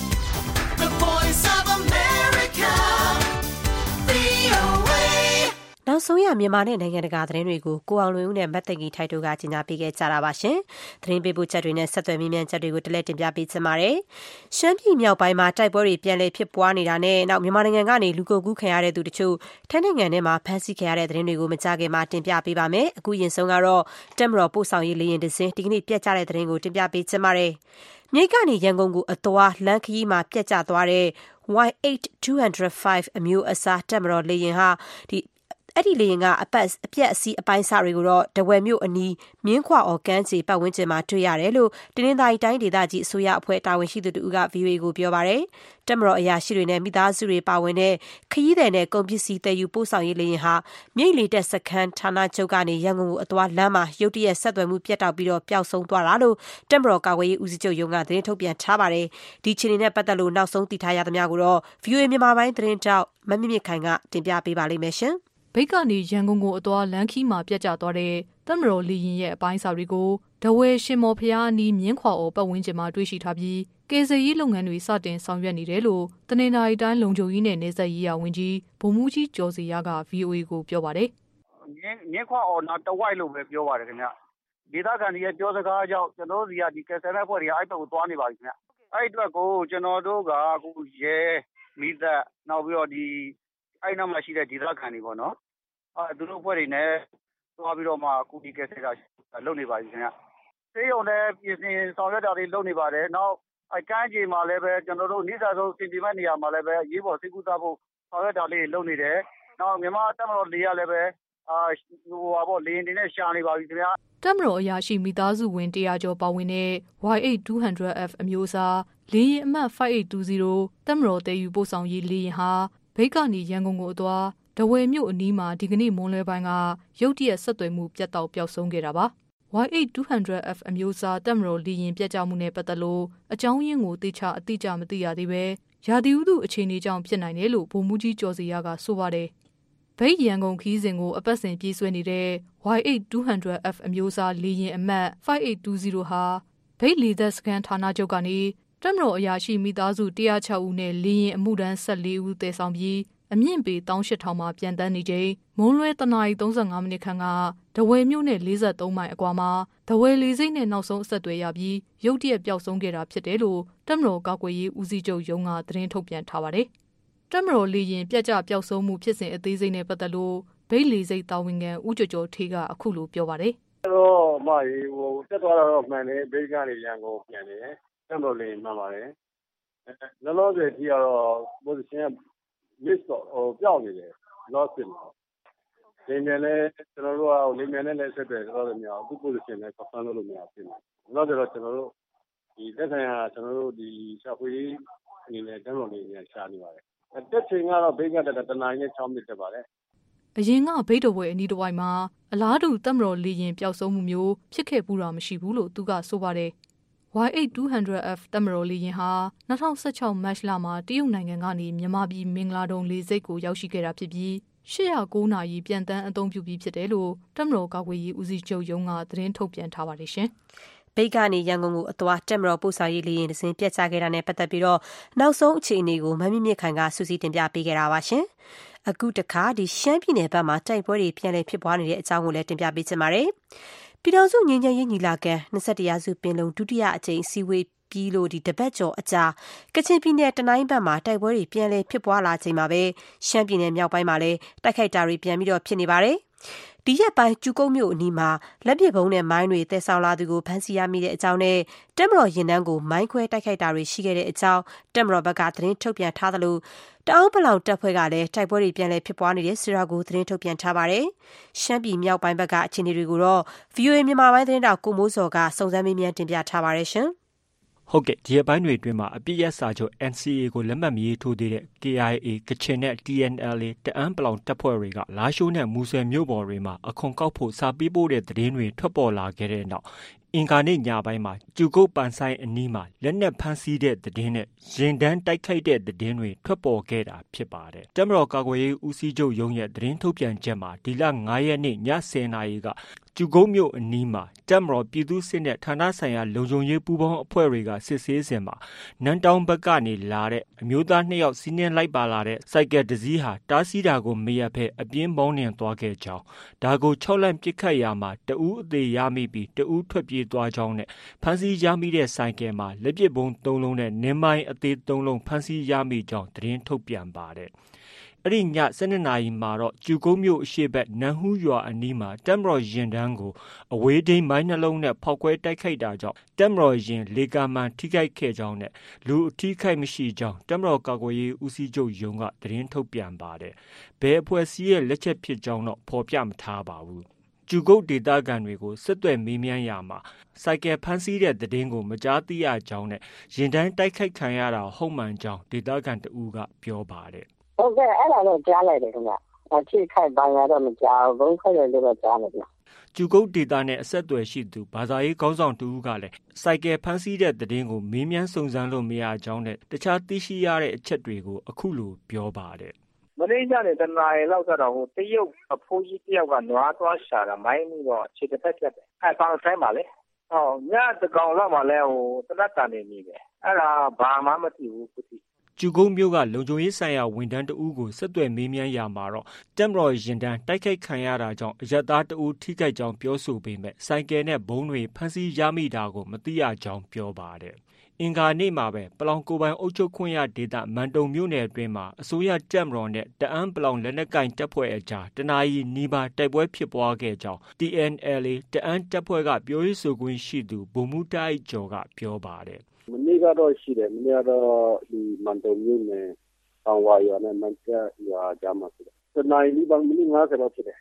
the Voice of America, V O A နောက်ဆုံးရမြန်မာနဲ့နိုင်ငံတကာသတင်းတွေကိုကိုအောင်လွင်ဦးနဲ့မတ်သိင်ကြီးထိုက်တို့ကကြီးညာပေးခဲ့ကြတာပါရှင်။သတင်းပေးပို့ချက်တွေနဲ့ဆက်သွယ်မြင်းမြန်းချက်တွေကိုတလက်တင်ပြပေးချင်ပါတယ်။ရှမ်းပြည်မြောက်ပိုင်းမှာတိုက်ပွဲတွေပြန်လည်ဖြစ်ပွားနေတာနဲ့နောက်မြန်မာနိုင်ငံကနေလူကုန်ကူးခံရတဲ့သူတို့ချို့ထိုင်းနိုင်ငံထဲမှာဖမ်းဆီးခံရတဲ့သတင်းတွေကိုမကြခင်မှာတင်ပြပေးပါမယ်။အခုရင်ဆုံးကတော့တက်မတော်ပို့ဆောင်ရေးလေရင်တစင်းဒီကနေ့ပြတ်ကျတဲ့သတင်းကိုတင်ပြပေးချင်ပါတယ်။မြိတ်ကနေရန်ကုန်ကိုအသွားလမ်းခရီးမှာပြတ်ကျသွားတဲ့ Y eight two oh five အမျိုးအစားတက်မတော်လေရင်ဟာဒီအဲ့ဒီလေရင်ကအပတ်အပြက်အစီးအပိုင်းစားတွေကိုတော့တဝယ်မြို့အနီးမြင်းခွာအော်ကန်းစီပတ်ဝန်းကျင်မှာတွေ့ရတယ်လို့တင်းင်းသားတိုင်းဒေသကြီးအစိုးရအဖွဲ့တာဝန်ရှိသူတို့က V O A ကိုပြောပါတယ်။တက်မတော်အရာရှိတွေနဲ့မိသားစုတွေပါဝင်တဲ့ခရီးသည်နဲ့ကုန်ပစ္စည်းတည်ယူပို့ဆောင်ရေးလေရင်ဟာမြိတ်လေတက်စခန်းဌာနချုပ်ကနေရန်ကုန်ကိုအသွားလမ်းမှာရုတ်တရက်ဆက်သွယ်မှုပြတ်တောက်ပြီးတော့ပျောက်ဆုံးသွားတာလို့တက်မတော်ကာကွယ်ရေးဦးစီးချုပ်ရုံးကသတင်းထုတ်ပြန်ထားပါတယ်။ဒီအခြေအနေနဲ့ပတ်သက်လို့နောက်ဆုံးသိထားရသမျှကိုတော့ V O A မြန်မာပိုင်းသတင်းတောက်မမြင့်မြင့်ခိုင်ကတင်ပြပေးပါလိမ့်မယ်ရှင်။ဘိတ်ကနေရန်ကုန်ကိုအသွားလမ်းခီးမှာပြတ်ကျသွားတဲ့တပ်မတော်လေရင်ရဲ့အပိုင်းစာတွေကိုဒဝဲရှင်မော်ဖျားအနီးမြင်းခွာအော်ပတ်ဝန်းကျင်မှာတွေ့ရှိထားပြီးကေဇရေးလုပ်ငန်းတွေစတင်ဆောင်ရွက်နေတယ်လို့တနင်္လာရီတိုင်းလုံခြုံရေးနဲ့နေဆက်ရေးရာဝန်ကြီးဗိုလ်မှူးကြီးကျော်စီရက V O A ကိုပြောပါတယ်။မြင်းမြင်းခွာအော်နောက်တဝိုက်လို့ပဲပြောပါတယ်ခင်ဗျ။ဒေသခံတွေရဲ့ပြောစကားကြောင့်ကျွန်တော်တို့စီကဒီကယ်ဆယ်တဲ့ဖွဲ့တွေကအဲ့ဘက်ကိုသွားနေပါပြီခင်ဗျ။အဲ့အတွက်ကိုကျွန်တော်တို့ကအခုရဲမိသက်နောက်ပြီးတော့ဒီအဲ့နောက်မှာရှိတဲ့ဒေသခံတွေပေါ့နော်။အဲသူတို့ဖွဲ့တွေနဲ့သွားပြီးတော့မှအခုဒီကယ်ဆယ်တာလုပ်နေပါပြီခင်ဗျ။စေးရုံနဲ့ပြင်ဆင်ဆောင်ရွက်တာတွေလုပ်နေပါတယ်။နောက်အကန်းကြီးမှာလည်းပဲကျွန်တော်တို့နေစာဆုံးစီတီမတ်နေရာမှာလည်းပဲရေးပေါ်စိတ်ကူးသားဖို့ဆောင်ရွက်တာလေးလုပ်နေတယ်။နောက်မြန်မာတပ်မတော်လေးရလည်းပဲအာဟိုပါပေါ့လေရင်တင်နဲ့ရှာနေပါပြီခင်ဗျာတက်မတော်အရာရှိမိသားစုဝင်one hundredကျော်ပါဝင်တဲ့ Y eight two hundred F အမျိုးအစားလေယာဉ်အမှတ်five eight two zeroတက်မတော်တည်ယူပို့ဆောင်ရေးလေယာဉ်ဟာဘိတ်ကနေရန်ကုန်ကိုအသွားတဝယ်မြို့အနီးမှာဒီကနေ့မွန်းလွဲပိုင်းကရုတ်တရက်ဆက်သွယ်မှုပြတ်တောက်ပျောက်ဆုံးခဲ့တာပါY eight two hundred F အမျိုးအစားတက်မတော်လေယာဉ်ပြတ်ကျမှုနဲ့ပတ်သက်လို့အကြောင်းရင်းကိုသိချအတိအကျမသိရသေးပဲရာသီဥတုအခြေအနေကြောင့်ဖြစ်နိုင်တယ်လို့ဗိုလ်မှူးကြီးကျော်စီရကဆိုပါတယ်ဘိတ်ရန်ကုန်ခီးစဉ်ကိုအပတ်စဉ်ပြေးဆွဲနေတဲ့ Y eight two hundred F အမျိုးအစားလေယာဉ်အမှတ်five eight two zeroဟာဘိတ်လေသက်စခန်းဌာနချုပ်ကနေတက်မတော်အရာရှိမိသားစုone hundred sixဦးနဲ့လေယာဉ်အမှုထမ်းfourteenဦးတည်ဆောင်ပြီးအမြင့်ပေone thousand eight hundredမှာပြန်တန်းနေချိန်မွန်းလွဲoneနာရီthirty-fiveမိနစ်ခန့်ကဒဝယ်မြို့နဲ့forty-threeမိုင်အကွာမှာဒဝယ်လေဆိပ်နဲ့နောက်ဆုံးအဆက်အသွယ်ရပြီးရုတ်တရက်ပျောက်ဆုံးခဲ့တာဖြစ်တယ်လို့တက်မတော်ကာကွယ်ရေးဦးစီးချုပ်ရုံးကသတင်းထုတ်ပြန်ထားပါတယ်။တက်မတော်လေယာဉ်ပြတ်ကျပျောက်ဆုံးမှုဖြစ်စဉ်အသေးစိတ်နဲ့ပတ်သက်လို့ဘိတ်လေဆိပ်တာဝန်ခံဦးကျော်ကျော်ထေးကအခုလိုပြောပါတယ်။တော့မကြီးဟိုတက်သွားတော့မှန်တယ်ဘိတ်ကနေရန်ကုန်ပြန်တယ်တက်မတော်လေမှန်ပါတယ်။လောလောဆယ်ကြီးကတော့ position miss တော့ဟိုပြောင်းနေတယ် lost ဖြစ်နေတယ်လေမြန်လည်းကျွန်တော်တို့ကလေမြန်နဲ့လည်းဆက်တယ်ဆိုတော့လည်းမရဘူး position နဲ့ confirm လုပ်လို့မရဖြစ်နေတယ်လောလောဆယ်တော့ကျွန်တော်တို့ဒီတက်ဆိုင်ရာကျွန်တော်တို့ဒီရှာဖွေအနေနဲ့တက်တော်လေးနဲ့ရှာနေပါတယ်တက်ချိန်ကတော့ဘိတ်ကတက်တနာရီနဲ့sixမိနစ်တက်ပါတယ်အရင်ကဘိတ်တော်ဝဲအနီးတစ်ဝိုက်မှာအလားတူတက်မတော်လေရင်ပျောက်ဆုံးမှုမျိုးဖြစ်ခဲ့ပူတာမရှိဘူးလို့သူကဆိုပါတယ်Y eight two hundred F တက်မတော်လေယာဉ်ဟာtwenty sixteenမတ်လမှာတရုတ်နိုင်ငံကနေမြန်မာပြည်မင်္ဂလာဒုံလေဆိပ်ကိုရောက်ရှိခဲ့တာဖြစ်ပြီးeight oh nineနာရီပြန်တန်းအသုံးပြုပြီးဖြစ်တယ်လို့တက်မတော်ကာကွယ်ရေးဦးစီးချုပ်ရုံးကသတင်းထုတ်ပြန်ထားပါတယ်ရှင်။ဘိတ်ကနေရန်ကုန်ကိုအသွားတက်မတော်ပို့ဆောင်ရေးလေယာဉ်တစ်စင်းပြတ်ကျခဲ့တာနဲ့ပတ်သက်ပြီးတော့နောက်ဆုံးအခြေအနေကိုမမြင့်မြင့်ခိုင်ကစူးစီးတင်ပြပေးခဲ့တာပါရှင်။အခုတခါဒီရှမ်းပြည်နယ်ဘက်မှာတိုက်ပွဲတွေပြန်လည်ဖြစ်ပွားနေတဲ့အကြောင်းကိုလည်းတင်ပြပေးချင်ပါတယ်။ပြည်ထောင်စုငြိမ်းချမ်းရေးညီလာခံtwenty-firstရာစုပင်လုံဒုတိယအကြိမ်စီဝေးပြီးလို့ဒီတပတ်ကျော်အကြာကချင်ပြည်နယ်တနိုင်းဘက်မှာတိုက်ပွဲတွေပြန်လည်ဖြစ်ပွားလာချိန်မှာပဲရှမ်းပြည်နယ်မြောက်ပိုင်းမှာလည်းတိုက်ခိုက်တာတွေပြန်ပြီးတော့ဖြစ်နေပါတယ်။ဒီရက်ပိုင်းကျူကုန်းမြို့အနီးမှာလက်ပစ်ဗုံးနဲ့မိုင်းတွေတည်ဆောင်လာသူကိုဖမ်းဆီးရမိတဲ့အကြောင်းနဲ့တက်မတော်ရင်တန်းကိုမိုင်းခွဲတိုက်ခိုက်တာတွေရှိခဲ့တဲ့အကြောင်းတက်မတော်ဘက်ကသတင်းထုတ်ပြန်ထားသလိုတအောင်းပလောင်တပ်ဖွဲ့ကလည်းတိုက်ပွဲတွေပြန်လည်ဖြစ်ပွားနေတဲ့ဆိုတာကိုသတင်းထုတ်ပြန်ထားပါတယ်။ရှမ်းပြည်မြောက်ပိုင်းဘက်ကအခြေအနေတွေကိုတော့ V O A မြန်မာပိုင်းသတင်းတောက်ကိုမိုးစောကစုံစမ်းမေးမြန်းတင်ပြထားပါတယ်ရှင်။ဟုတ်ကဲ့ဒီရက်ပိုင်းတွေအတွင်းမှာအပြစ်ရစာချုပ် N C A ကိုလက်မှတ်မရေးထိုးသေးတဲ့ K I A ကချင်နဲ့ T N L A တအန်းပလောင်တပ်ဖွဲ့တွေကလာရှိုးနဲ့မူဆယ်မြို့ပေါ်တွေမှာအခွန်ကောက်ဖို့စာပေးပို့တဲ့သတင်းတွေထွက်ပေါ်လာခဲ့တဲ့နောက်အင်္ဂါနေ့ညပိုင်းမှာကျူကုတ်ပန်ဆိုင်အနီးမှာလက်နက်ဖမ်းဆီးတဲ့သတင်းနဲ့ရင်တန်းတိုက်ခိုက်တဲ့သတင်းတွေထွက်ပေါ်ခဲ့တာဖြစ်ပါတယ်။တပ်မတော်ကာကွယ်ရေးဦးစီးချုပ်ရုံးရဲ့သတင်းထုတ်ပြန်ချက်မှာဒီလfiveရက်နေ့ညtenနာရီကကျူကုန်းမြို့အနီးမှာတပ်မတော်ပြည်သူ့စစ်နဲ့ဌာနဆိုင်ရာလုံခြုံရေးပူးပေါင်းအဖွဲ့တွေကစစ်ဆေးစဉ်မှာနန်းတောင်ဘက်ကနေလာတဲ့အမျိုးသားနှစ်ယောက်စီးနင်းလိုက်ပါလာတဲ့စိုက်ကယ်တစ်စီးဟာတားဆီးတာကိုမရပ်ဘဲအပြင်းပေါင်းနှင်သွားခဲ့ကြောင်းဒါကိုခြောက်လန့်ပစ်ခတ်ရာမှာတဦးအသေးရမိပြီးတဦးထွက်ပြေးသွားကြောင်းနဲ့ဖမ်းဆီးရမိတဲ့ဆိုင်ကယ်မှာလက်ပစ်ဗုံးသုံးလုံးနဲ့နင်းမိုင်းအသေးသုံးလုံးဖမ်းဆီးရမိကြောင်းသတင်းထုတ်ပြန်ပါတယ်။အဲ့ဒီညtwelveနာရီမှာတော့ကျူကုန်းမြို့အရှေ့ဘက်နန်းဟူးရွာအနီးမှာတပ်မတော်ရင်တန်းကိုအဝေးထိန်းမိုင်းနှလုံးနဲ့ဖောက်ခွဲတိုက်ခိုက်တာကြောင့်တပ်မတော်ရင်လေကာမှန်ထိခိုက်ခဲ့ကြောင်းနဲ့လူအထိခိုက်မရှိကြောင်းတပ်မတော်ကာကွယ်ရေးဦးစီးချုပ်ရုံးကသတင်းထုတ်ပြန်ပါတယ်။ဘယ်အဖွဲ့အစည်းရဲ့လက်ချက်ဖြစ်ကြောင်းတော့ဖော်ပြမထားပါဘူး။ကျူကုတ်ဒေသခံတွေကိုဆက်သွယ်မေးမြန်းရာမှာစိုက်ကယ်ဖမ်းဆီးတဲ့သတင်းကိုမကြားသိရကြောင်းနဲ့ရင်တန်းတိုက်ခိုက်ခံရတာဟုတ်မှန်ကြောင်းဒေသခံတဦးကပြောပါတယ်ဟုတ်ကဲ့အဲ့ဒါတော့ကြားလိုက်တယ်ခင်ဗျအချိခိုက်ပိုင်းတော့မကြားဘူးဘုံခွက်တယ်လို့တော့ကြားတယ်ဗျကျူကုတ်ဒေတာနဲ့အဆက်အသွယ်ရှိသူဘာသာရေးခေါင်းဆောင်တူကလည်းစိုက်ကယ်ဖမ်းဆီးတဲ့သတင်းကိုမေးမြန်းစုံစမ်းလို့မရကြောင်းနဲ့တခြားသိရှိရတဲ့အချက်တွေကိုအခုလိုပြောပါတယ်မလေးရှားနဲ့တနာရီလောက်ကတော့ဟိုတရုတ်အဖိုးကြီးတယောက်ကနွားသွားရှာတာမိုင်းပြီးတော့ခြေတစ်ဖက်ပြတ်တယ်အဲပေါင်ဆိုင်ပါလေဟောညတကောင်လောက်မှလဲဟိုတနတ်တန်နေနေပဲအဲ့ဒါဘာမှမသိဘူးခုထိကျူကုန်းမြို့ကလုံခြုံရေးဆိုင်ရာဝန်ထမ်းတဦးကိုဆက်သွယ်မေးမြန်းရာမှာတော့တပ်မတော်ရင်တန်းတိုက်ခိုက်ခံရတာကြောင့်အရပ်သားတဦးထိခိုက်ကြောင်းပြောဆိုပေမဲ့ဆိုင်ကယ်နဲ့ဘုံတွေဖမ်းဆီးရမိတာကိုမသိရကြောင်းပြောပါတယ်။အင်္ဂါနေ့မှာပဲပလောင်ကိုပိုင်အုပ်ချုပ်ခွင့်ရဒေသမန်တုံမြို့နယ်အတွင်းမှာအစိုးရတပ်မတော်နဲ့တအန်းပလောင်လက်နက်ကင်တပ်ဖွဲ့အကြားတနာရီနီးပါးတိုက်ပွဲဖြစ်ပွားခဲ့ကြောင်း T N L A တအန်းတပ်ဖွဲ့ကပြောရေးဆိုခွင့်ရှိသူဗိုလ်မှူးတိုက်ကျော်ကပြောပါတယ်မနေ့ကတော့ရှိတယ်မနေ့ကတော့ဒီမန်တုံမြို့နယ်တောင်ဝါရွာနဲ့မန်ကျရွာကြားမှာဖြစ်တယ်တနိုင်ဒီဘန်မိနစ်fiftyတော့ဖြစ်တယ်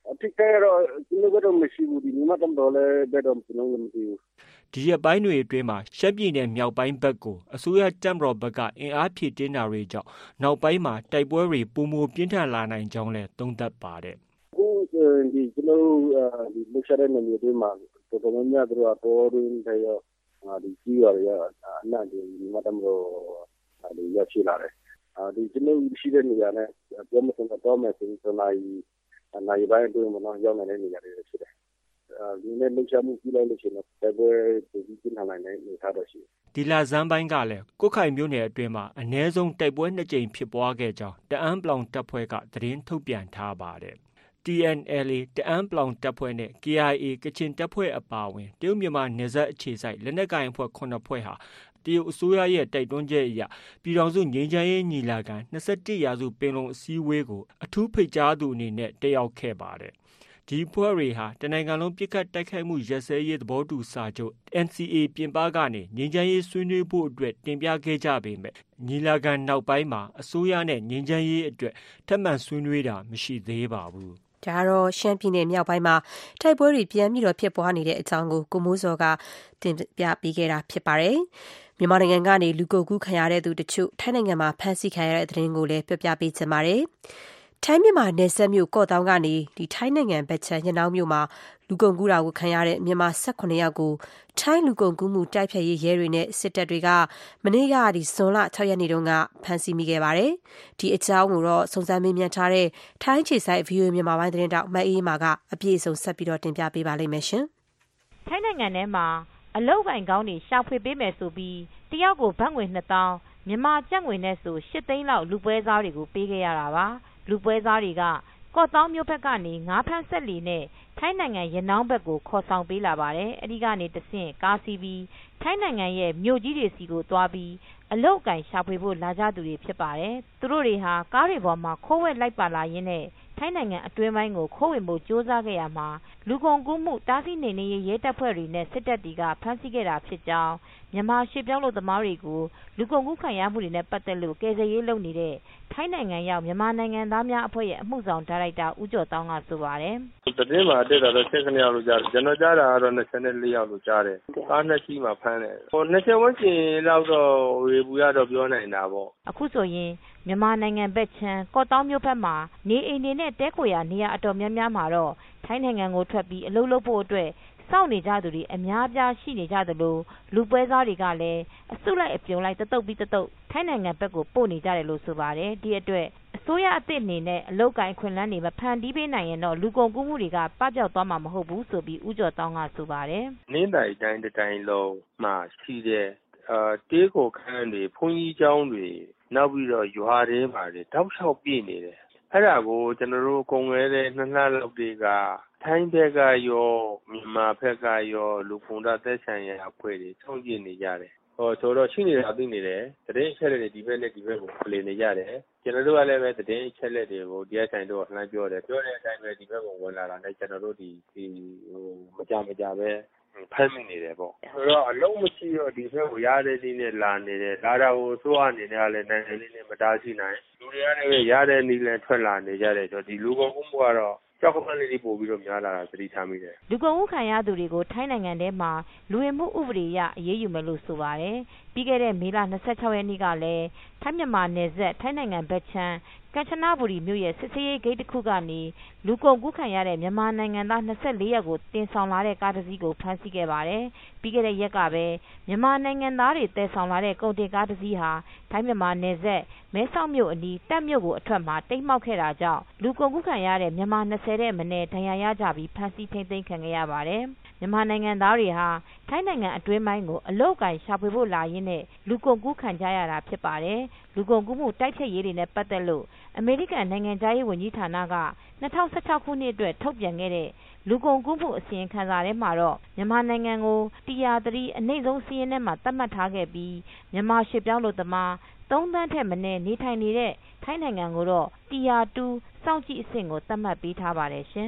အထိခဲတော့ကျွန်တော်ကတော့မရှိဘူးဒီမှာတော့လည်းဘယ်တော့ကျွန်တော်လည်းမသိဘူးဒီရက်ပိုင်းတွေအတွင်းမှာရှမ်းပြည်နယ်မြောက်ပိုင်းဘက်ကိုအစိုးရတပ်မတော်ဘက်ကအင်အားဖြည့်တင်းတာတွေကြောင့်နောက်ပိုင်းမှာတိုက်ပွဲတွေပုံမပြင်းထန်လာနိုင်ကြောင်းလည်းသုံးသပ်ပါတယ်အခုဒီကျွန်တော်ဒီလူရှာတဲ့နေရာတွေမှာတော်တော်များများတို့တော့ရင်းတွေရောဒီကြီးရရအနံ့ဒီမှာတော့ဒီရရှိလာတယ်ဒီကျွန်တော်ရှိတဲ့နေရာနဲ့ပြောမစံတော့မယ်ဆိုတော့နိုင်နိုင်ပိုင်းအတွင်းမှာရောက်နေတဲ့နေရာတွေရှိတယ်ဒီနေ့လှုပ်ရှားမှုကြီးလိုက်လို့ရှိရင်တိုက်ပွဲပြည်ပြင်းထန်နိုင်တဲ့နေသားတော့ရှိတယ်ဒီလဇန်းပိုင်းကလည်းကုတ်ခိုင်မြို့နယ်အတွင်းမှာအ ਨੇ ဆုံးတိုက်ပွဲနှစ်ကြိမ်ဖြစ်ပွားခဲ့ကြောင်းတအန်းပလောင်တပ်ဖွဲ့ကသတင်းထုတ်ပြန်ထားပါတယ် T N L A တအန်းပလောင်တပ်ဖွဲ့နဲ့ K I A ကချင်တပ်ဖွဲ့အပါအဝင်တရုတ်မြန်မာနယ်စပ်အခြေစိုက်လက်နက်ကိုင်အဖွဲ့ခုနှစ်ဖွဲ့ဟာတရုတ်အစိုးရရဲ့တိုက်တွန်းချက်အရပြည်ထောင်စုငြိမ်းချမ်းရေးညီလာခံ၂၁ရာစုပင်လုံအစည်းအဝေးကိုအထူးဖိတ်ကြားသူအနေနဲ့တက်ရောက်ခဲ့ပါတယ်ဒီဖွဲ့တွေဟာတနိုင်ငံလုံးပြစ်ခတ်တိုက်ခိုက်မှုရပ်စဲရေးသဘောတူစာချုပ် N C A ပြင်ပကနေငြိမ်းချမ်းရေးဆွေးနွေးဖို့အတွက်တင်ပြခဲ့ကြပေမဲ့ညီလာခံနောက်ပိုင်းမှာအစိုးရနဲ့ငြိမ်းချမ်းရေးအတွက်ထပ်မံဆွေးနွေးတာမရှိသေးပါဘူးဒါကတော့ရှမ်းပြည်နယ်မြောက်ပိုင်းမှာတိုက်ပွဲတွေပြန်ပြီးတော့ဖြစ်ပွားနေတဲ့အကြောင်းကိုကိုမိုးစောကတင်ပြပေးခဲ့တာဖြစ်ပါတယ်မြန်မာနိုင်ငံကနေလူကုန်ကူးခံရတဲ့သူတချို့ထိုင်းနိုင်ငံမှာဖမ်းဆီးခံရတဲ့သတင်းကိုလည်းပြပြပေးချင်ပါတယ်ထိုင်းမြန်မာနယ်စပ်မြို့ကော့တောင်းကနေဒီထိုင်းနိုင်ငံဘက်ချမ်းရနောင်းမြို့မှာလူကုန်ကူးတာကိုခံရတဲ့မြန်မာ၁၈ယောက်ကိုထိုင်းလူကုန်ကူးမှုတိုက်ဖျက်ရေးရဲတွေနဲ့စစ်တပ်တွေကမနေ့ကဒီဇွန်လ၆ရက်နေ့တုန်းကဖမ်းဆီးမိခဲ့ပါတယ်။ဒီအကြောင်းကိုတော့စုံစမ်းမေးမြန်းထားတဲ့ထိုင်းခြေဆိုင် V O A မြန်မာပိုင်းသတင်းတောက်မအေးမာကအပြည့်အစုံဆက်ပြီးတော့တင်ပြပေးပါလိမ့်မယ်ရှင်။ထိုင်းနိုင်ငံထဲမှာအလုတ်ကင်ကောင်းတွေရှာဖွေပေးမယ်ဆိုပြီးတယောက်ကိုဘတ်ငွေနှစ်သောင်းမြန်မာကျပ်ငွေနဲ့ဆို၈သိန်းလောက်လူပွဲစားတွေကိုပေးခဲ့ရတာပါ။လူပွဲစားတွေကကော့တောင်းမြို့ဘက်ကနေငါးဖမ်းဆက်လီနဲ့ထိုင်းနိုင်ငံရနောင်းဘက်ကိုခေါ်ဆောင်ပေးလာပါတယ်။အဲဒီကနေတဆင့်ကားစီးပြီးထိုင်းနိုင်ငံရဲ့မြို့ကြီးတွေစီကိုသွားပြီးအလုတ်ကင်ရှာဖွေဖို့လာကြသူတွေဖြစ်ပါတယ်။သူတို့တွေဟာကားတွေပေါ်မှာခိုးဝှက်လိုက်ပါလာရင်းနဲ့ထိုင်းနိုင်ငံအတွင်းပိုင်းကိုခိုးဝင်ဖို့ကြိုးစားခဲ့ရမှာလူကုန်ကူးမှုတားဆီးနှိမ်နင်းရေးရဲတပ်ဖွဲ့တွေနဲ့စစ်တပ်တွေကဖမ်းဆီးခဲ့တာဖြစ်ကြောင်းမြန်မာရွှေပြောင်းလုပ်သမားတွေကိုလူကုန်ကူးခံရမှုတွေနဲ့ပတ်သက်လို့ကယ်ဆယ်ရေးလုပ်နေတဲ့ထိုင်းနိုင်ငံရောက်မြန်မာနိုင်ငံသားများအဖွဲ့ရဲ့အမှုဆောင်ဒါရိုက်တာဦးကျော်တောင်းကဆိုပါတယ်။သတင်းမှာတက်တာတော့၁၈ယောက်လို့ကြားတယ်။ကျွန်တော်ကြားတာကတော့၂၄ယောက်လို့ကြားတယ်။ကားနှစ်စီးမှာဖမ်းတယ်။ဟိုနှစ်ချက်ဝန်းကျင်လောက်တော့ရေဘူးရတော့ပြောနိုင်တာပေါ့။အခုဆိုရင်မြန်မာနိုင်ငံဘက်ချမ်းကော့တောင်းမြို့ဘက်မှာနေအိမ်တွေနဲ့တဲခိုရာနေရာအတော်များများမှာတော့ထိုင်းနိုင်ငံကိုထွက်ပြီးအလုပ်လုပ်ဖို့အတွက်စောင့်နေကြသူတွေအများပြားရှိနေကြသလိုလူပွဲစားတွေကလည်းအစုလိုက်အပြုံလိုက်တတုပ်ပြီးတတုပ်ထိုင်းနိုင်ငံဘက်ကိုပို့နေကြတယ်လို့ဆိုပါတယ်ဒီအတွက်အစိုးရအသစ်အနေနဲ့အလုပ်ကိုင်ခွင့်လန်းတွေမဖန်တီးပေးနိုင်ရင်တော့လူကုန်ကူးမှုတွေကပပျောက်သွားမှာမဟုတ်ဘူးဆိုပြီးဦးကျော်တောင်းကဆိုပါတယ်နင်းတိုင်တိုင်းတိုင်းလုံးမှာရှိတဲ့အာတေးကိုခန်းတွေဘုန်းကြီးကျောင်းတွေနောက်ပြီးတော့ရွာတွေမှာတွေတောက်လျှောက်ပြည့်နေတယ်အဲ့ဒါကိုကျွန်တော်တို့ကုန်ရဲတဲ့နှစ်လလောက်တွေကထိုင်းဘက်ကရောမြန်မာဘက်ကရောလူကုန်တာသက်ဆိုင်ရာအဖွဲ့တွေထုံးကျင်နေကြတယ်ဟောဆိုတော့ရှိနေတာသိနေတယ်တရင်ချက်လက်တွေဒီဘက်နဲ့ဒီဘက်ကိုပြင်နေကြတယ်ကျွန်တော်တို့ကလည်းပဲတရင်ချက်လက်တွေကိုဒီအတိုင်းတော့လှမ်းပြောတယ်ပြောတဲ့အတိုင်းပဲဒီဘက်ကိုဝင်လာတာနဲ့ကျွန်တော်တို့ဒီဒီဟိုမကြမကြပဲဖမ်းမိနေတယ်ပေါ့ဆိုတော့အလုံးမရှိတော့ဒီဘက်ကိုရတဲ့နည်းနဲ့လာနေတယ်လာတာကိုစိုးအနေနဲ့လည်းနိုင်ငံလေးနဲ့မတားရှိနိုင်လူတွေကလည်းရတဲ့နည်းနဲ့ထွက်လာနေကြတယ်ဆိုတော့ဒီလူကုန်မှုကတော့ကြောက်ကမှလေးပို့ပြီးတော့များလာတာသတိထားမိတယ်လူကုန်မှုခံရသူတွေကိုထိုင်းနိုင်ငံထဲမှာလူဝင်မှုဥပဒေအရအရေးယူမယ်လို့ဆိုပါတယ်ပြီးခဲ့တဲ့မေလ၂၆ရက်နေ့ကလည်းထိုင်းမြန်မာနယ်စပ်ထိုင်းနိုင်ငံဘက်ချမ်းကမ်ချနဘူရီမြို့ရဲ့စစ်ဆေးရေးဂိတ်တစ်ခုကနေလူကုန်ကူးခံရတဲ့မြန်မာနိုင်ငံသား၂၄ယောက်ကိုတင်ဆောင်လာတဲ့ကားတစ်စီးကိုဖမ်းဆီးခဲ့ပါတယ်။ပြီးခဲ့တဲ့ရက်ကပဲမြန်မာနိုင်ငံသားတွေတည်ဆောင်လာတဲ့ကုန်တင်ကားတစ်စီးဟာထိုင်းမြန်မာနယ်စပ်မဲဆောက်မြို့အနီးတပ်မြို့ကိုအထွက်မှာတိမ်းမှောက်ခဲ့တာကြောင့်လူကုန်ကူးခံရတဲ့မြန်မာ၂၀တဲ့မနဲ့ဒဏ်ရာရကြပြီးဖမ်းဆီးထိန်းသိမ်းခံခဲ့ရပါတယ်။မြန်မာနိုင်ငံသားတွေဟာထိုင်းနိုင်ငံအတွင်းပိုင်းကိုအလုပ်ကိုင်ရှာဖွေဖို့လာရင်းနဲ့လူကုန်ကူးခံကြရတာဖြစ်ပါတယ်။လူကုန်ကူးမှုတိုက်ဖျက်ရေးတွေနဲ့ပတ်သက်လို့အမေရိကန်နိုင်ငံသားရေးဝန်ကြီးဌာနက၂၀၁၆ခုနှစ်အတွက်ထုတ်ပြန်ခဲ့တဲ့လူကုန်ကူးမှုအစီရင်ခံစာထဲမှာတော့မြန်မာနိုင်ငံကိုTier ၃အနိမ့်ဆုံးစီးရင်ထဲမှာသတ်မှတ်ထားခဲ့ပြီးမြန်မာရွှေပြောင်းလုပ်သမားသုံးသန်းထက်မနည်းနေထိုင်နေတဲ့ထိုင်းနိုင်ငံကိုတော့Tier ၂စောင့်ကြည့်အဆင့်ကိုသတ်မှတ်ပေးထားပါတယ်ရှင်။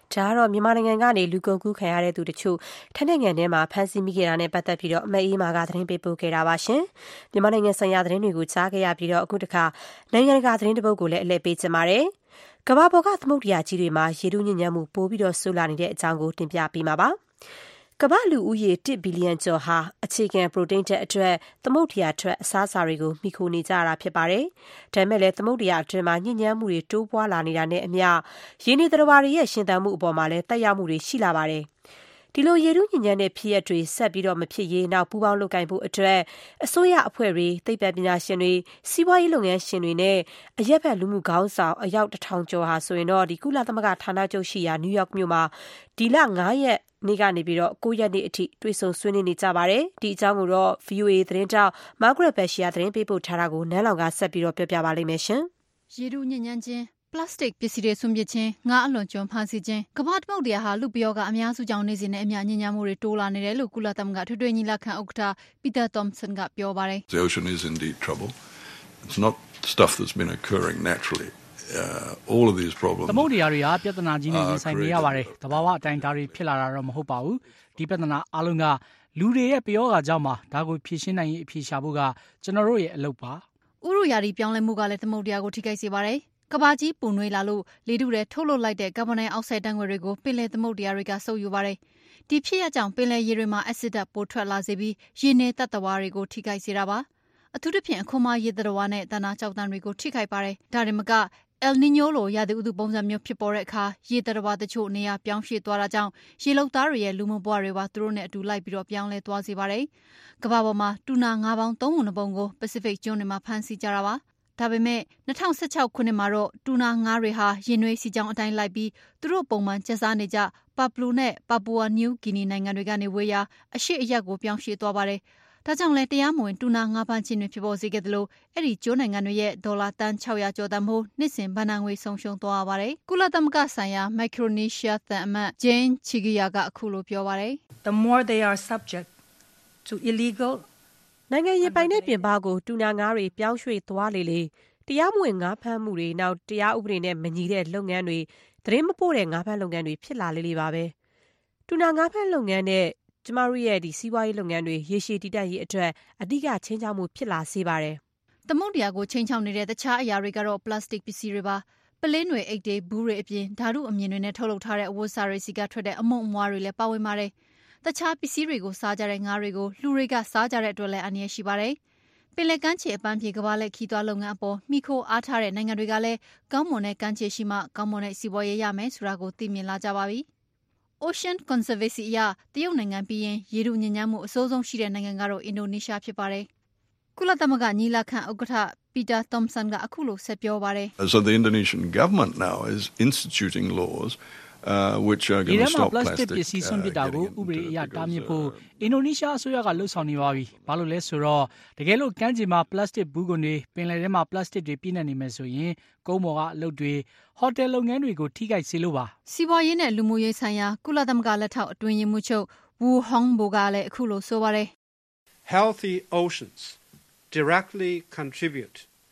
ဒါကတော့မြန်မာနိုင်ငံကနေလူကုန်ကူးခံရတဲ့သူတချို့ထိုင်းနိုင်ငံထဲမှာဖမ်းဆီးမိခဲ့တာနဲ့ပတ်သက်ပြီးတော့အမေအေးမာကသတင်းပေးပို့ခဲ့တာပါရှင်မြန်မာနိုင်ငံဆိုင်ရာသတင်းတွေကိုကြားခဲ့ရပြီးတော့အခုတခါနိုင်ငံတကာသတင်းတစ်ပုဒ်ကိုလည်းအလှည့်ပေးချင်ပါတယ်ကမ္ဘာပေါ်ကသမုဒ္ဒရာကြီးတွေမှာရေထုညစ်ညမ်းမှုပိုပြီးတော့ဆိုးလာနေတဲ့အကြောင်းကိုတင်ပြပေးမှာပါကမ္ဘာလူဦးရေတစ်ဘီလီယံကျော်ဟာအခြေခံပရိုတိန်းဓာတ်အတွက်သမုဒ္ဒရာထွက်အစားအစာတွေကိုမှီခိုနေကြရတာဖြစ်ပါတယ်။ဒါပေမဲ့လည်းသမုဒ္ဒရာအတွင်းမှာညစ်ညမ်းမှုတွေတိုးပွားလာနေတာနဲ့အမျှရေနေသတ္တဝါတွေရဲ့ရှင်သန်မှုအပေါ်မှာလည်းသက်ရောက်မှုတွေရှိလာပါတယ်။ဒီလိုရေထုညစ်ညမ်းတဲ့ဖြစ်ရပ်တွေဆက်ပြီးတော့မဖြစ်ရေးနောက်ပူးပေါင်းလုပ်ကိုင်ဖို့အတွက်အစိုးရအဖွဲ့တွေသိပ္ပံပညာရှင်တွေစီးပွားရေးလုပ်ငန်းရှင်တွေနဲ့အရက်ဖက်လူမှုခေါင်းဆောင်အယောက်တစ်ထောင်ကျော်ဟာဆိုရင်တော့ဒီကုလသမဂ္ဂဌာနချုပ်ရှိရာနယူးယောက်မြို့မှာဒီလငါးရက်နေ့ကနေပြီးတော့ကိုရက်နေ့အထိတွေ့ဆုံဆွေးနွေးနေကြပါတယ်ဒီအကြောင်းကိုတော့ ဗွီအိုအေ သတင်းတောက်မာဂရက်ဘက်ရှီယာသတင်းပေးပို့ထားတာကိုနန်းလောင်ကဆက်ပြီးတော့ပြောပြပါလိမ့်မယ်ရှင်ရေထုညစ်ညမ်းခြင်းပလတ်စတစ်ပစ္စည်းတွေဆွန့်ပစ်ခြင်းငါးအလွန်ကျွံဖန်ဆီးခြင်းကမ္ဘာသမုဒ္ဒရာဟာလူပျောကအများစုကြောင့်နေစဉ်နဲ့အများညဉ့်ညမ်းမှုတွေတိုးလာနေတယ်လို့ကုလသမဂ္ဂထွေထွေညီလာခံဥက္ကဋ္ဌပီတာသောမ်ဆန်ကပြောပါတယ် The ocean is indeed trouble. It's not stuff that's been occurring naturally. Uh, all of these problems. သမုဒ္ဒရာတွေဟာပြဿနာကြီးနဲ့ရင်ဆိုင်နေရပါတယ်။တဘာဝအတိုင်းဒါတွေဖြစ်လာတာတော့မဟုတ်ပါဘူး။ဒီပြဿနာအလုံးကလူတွေရဲ့ပျောကကြောင့်မှာဒါကိုဖြေရှင်းနိုင်ရေးအဖြေရှာဖို့ကကျွန်တော်တို့ရဲ့အလုပ်ပါ။ဥရုရာဒီပြောင်းလဲမှုကလည်းသမုဒ္ဒရာကိုထိခိုက်စေပါတယ်။ကဘာကြီးပူနွေးလာလို့လေထုတွေထုတ်လွှတ်လိုက်တဲ့ကာဗွန်ဒိုင်အောက်ဆိုက်ဓာတ်ငွေတွေကိုပင်လယ်သမုဒ္ဒရာတွေကစုပ်ယူပါတယ်။ဒီဖြစ်ရကြောင့်ပင်လယ်ရေတွေမှာအက်ဆစ်ဓာတ်ပိုထွက်လာစေပြီးရေနေသတ္တဝါတွေကိုထိခိုက်စေတာပါ။အထူးသဖြင့်အခွန်မရေသတ္တဝါနဲ့တဏ္ဍာကြောက်တန်းတွေကိုထိခိုက်ပါတယ်။ဒါတွေမကEl Niño လိုရာသီဥတုပုံစံမျိုးဖြစ်ပေါ်တဲ့အခါရေသတ္တဝါတချို့နေရာပြောင်းရွှေ့သွားတာကြောင့်ရေလုံသားတွေရဲ့လူမှုဘဝတွေပါသူတို့နဲ့အတူလိုက်ပြီးတော့ပြောင်းလဲသွားစေပါတယ်။ကမ္ဘာပေါ်မှာတူနာငါးပေါင်းသုံးပုံနှစ်ပုံကို Pacific ကျွန်းတွေမှာဖမ်းဆီးကြတာပါ။ဒါပေမဲ့၂၀၁၆ခုနှစ်မှာတော့တူနာငါးတွေဟာရေနွေးစီကြောင်းအတိုင်းလိုက်ပြီးသူတို့ပုံမှန်ကျက်စားနေကြပါပလူနဲ့ပါပူဝါနယူးဂီနီနိုင်ငံတွေကနေဝေးရာအရှေ့အရပ်ကိုပြောင်းရွှေ့သွားပါတယ်။ဒါကြောင့်လည်းတရားမဝင်တူနာငါးဖမ်းခြင်းတွေဖြစ်ပေါ်စေခဲ့သလိုအဲ့ဒီကျိုးနိုင်ငံတွေရဲ့ဒေါ်လာတန်၆၀၀ကျော်တန်ဖိုးနှစ်စဉ်ဘဏ္ဍာငွေဆုံးရှုံးသွားပါတယ်။ကုလသမဂ္ဂဆိုင်ရာမိုက်ခရိုနီးရှားသံအမတ်ဂျင်းချီဂီယာကအခုလိုပြောပါတယ်။ The more they are subject to illegal နိုင်ငံရေးပိုင်တဲ့ပြင်ပကိုတူနာငါးတွေပြောင်းရွှေ့သွားလေလေတရားမဝင်ငါးဖမ်းမှုတွေနောက်တရားဥပဒေနဲ့မညီတဲ့လုပ်ငန်းတွေသတင်းမပို့တဲ့ငါးဖမ်းလုပ်ငန်းတွေဖြစ်လာလေလေပါပဲတူနာငါးဖမ်းလုပ်ငန်းနဲ့ကျမတို့ရဲ့ဒီစီးပွားရေးလုပ်ငန်းတွေရေရှည်တည်တံ့ရေးအတွက်အဓိကချင်းချောက်မှုဖြစ်လာစေပါတယ်။သမုဒ္ဒရာကိုချင်းချောက်နေတဲ့တခြားအရာတွေကတော့ပလတ်စတစ်ပစ္စည်းတွေပါပလင်းတွေအိတ်တွေဘူးတွေအပြင်ဓာတုအမြင်တွေနဲ့ထုတ်လုပ်ထားတဲ့အဝတ်အစားတွေစီကထွက်တဲ့အမုံအမွှားတွေလည်းပါဝင်ပါတယ်။တခြားပစ္စည်းတွေကိုစားကြတဲ့ငါးတွေကိုလူတွေကစားကြတဲ့အတွက်လည်းအန္တရာယ်ရှိပါတယ်။ပင်လယ်ကမ်းခြေအပန်းဖြေကမ္ဘာလက်ခီးသွွားလုပ်ငန်းအပေါ်မိခိုအားထားတဲ့နိုင်ငံတွေကလည်းကောင်းမွန်တဲ့ကမ်းခြေရှိမှကောင်းမွန်တဲ့စီးပွားရေးရမယ်ဆိုတာကိုသိမြင်လာကြပါပြီ။ Ocean Conservancy အရတရုတ်နိုင်ငံပြီးရင်ရေထုညစ်ညမ်းမှုအဆိုးဆုံးရှိတဲ့နိုင်ငံကတော့အင်ဒိုနီးရှားဖြစ်ပါတယ်။ကုလသမဂ္ဂညီလာခံဥက္ကဋ္ဌပီတာသောမ်ဆန်ကအခုလိုဆက်ပြောပါတယ်။ So the Indonesian government now is instituting laws uh, which are going to stop plastic ပစ္စည်းဆွန့်ပစ်တာကိုဥပဒေအရတားမြစ်ဖို့အင်ဒိုနီးရှားအစိုးရကလှုပ်ဆောင်နေပါပြီ။ဘာလို့လဲဆိုတော့တကယ်လို့ကမ်းခြေမှာပလတ်စတစ်ဘူးကွန်တွေပင်လယ်ထဲမှာပလတ်စတစ်တွေပြည့်နေနေမယ်ဆိုရင်ကုန်းပေါ်ကအလုပ်တွေဟိုတယ်လုပ်ငန်းတွေကိုထိခိုက်စေလို့ပါစီးပွားရေးနဲ့လူမှုရေးဆိုင်ရာကုလသမဂ္ဂလက်ထောက်အတွင်းရေးမှူးချုပ်ဝူဟောင်းဘိုကလည်းအခုလိုဆိုပါတယ် Healthy oceans directly contribute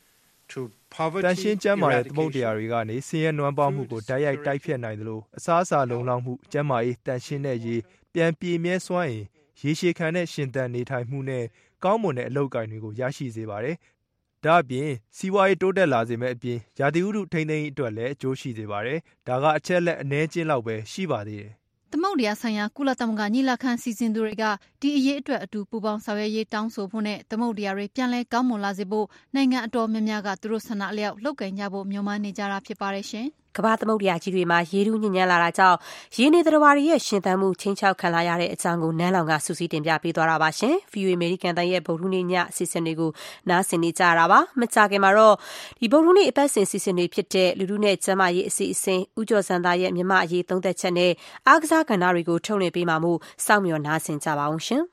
to poverty တန်ရှင်းကျန်းမာတဲ့သမုဒ္ဒရာတွေကနေဆင်းရဲနွမ်းပါးမှုကိုတိုက်ရိုက်တိုက်ဖျက်နိုင်သလိုအစားအစာလုံလောက်မှုကျန်းမာရေးတန်ရှင်းတဲ့ရေပြန်ပြည့်မြဲစွမ်းအင်ရေရှည်ခံတဲ့ရှင်သန်နေထိုင်မှုနဲ့ကောင်းမွန်တဲ့အလုပ်ကိုင်တွေကိုရရှိစေပါတယ်ဒါအပြင်စီးပွားရေးတိုးတက်လာစေမယ့်အပြင်ရာသီဥတုထိန်းသိမ်းရေးအတွက်လည်းအကျိုးရှိစေပါတယ်။ဒါကအချက်လက်အနည်းချင်းလောက်ပဲရှိပါသေးတယ်။သမုဒ္ဒရာဆိုင်ရာကုလသမဂ္ဂညီလာခံစီစဉ်သူတွေကဒီအရေးအတွက်အတူပူးပေါင်းဆောင်ရွက်ရေးတောင်းဆိုဖို့နဲ့သမုဒ္ဒရာတွေပြန်လည်ကောင်းမွန်လာစေဖို့နိုင်ငံအတော်များများကသူတို့ဆန္ဒအလျောက်လုပ်ကိုင်ကြဖို့မျှော်မှန်းနေကြတာဖြစ်ပါတယ်ရှင်။ကမ္ဘာသမုဒ္ဒရာကြီးတွေမှာရေထုညစ်ညမ်းလာတာကြောင့်ရေနေသတ္တဝါတွေရဲ့ရှင်သန်မှုချင်းချောက်ခံလာရတဲ့အကြောင်းကိုနန်းလောင်ကစူးစီးတင်ပြပေးသွားတာပါရှင်။ဗီအိုအေ American တန်ရဲ့ဗုဒ္ဓဟူးနေ့ညအစီအစဉ်တွေကိုနားဆင်နေကြရတာပါ။မကြခင်မှာတော့ဒီဗုဒ္ဓဟူးနေ့အပတ်စဉ်စီစဉ်တွေဖြစ်တဲ့လူထုနဲ့ကျန်းမာရေးအစီအစဉ်ဥကျော်စံသားရဲ့မြမအရေးသုံးသက်ချက်နဲ့အားကစားကဏ္ဍတွေကိုထုတ်လွှင့်ပေးမှာမို့စောင့်မျှော်နားဆင်ကြပါအောင်ရှင်။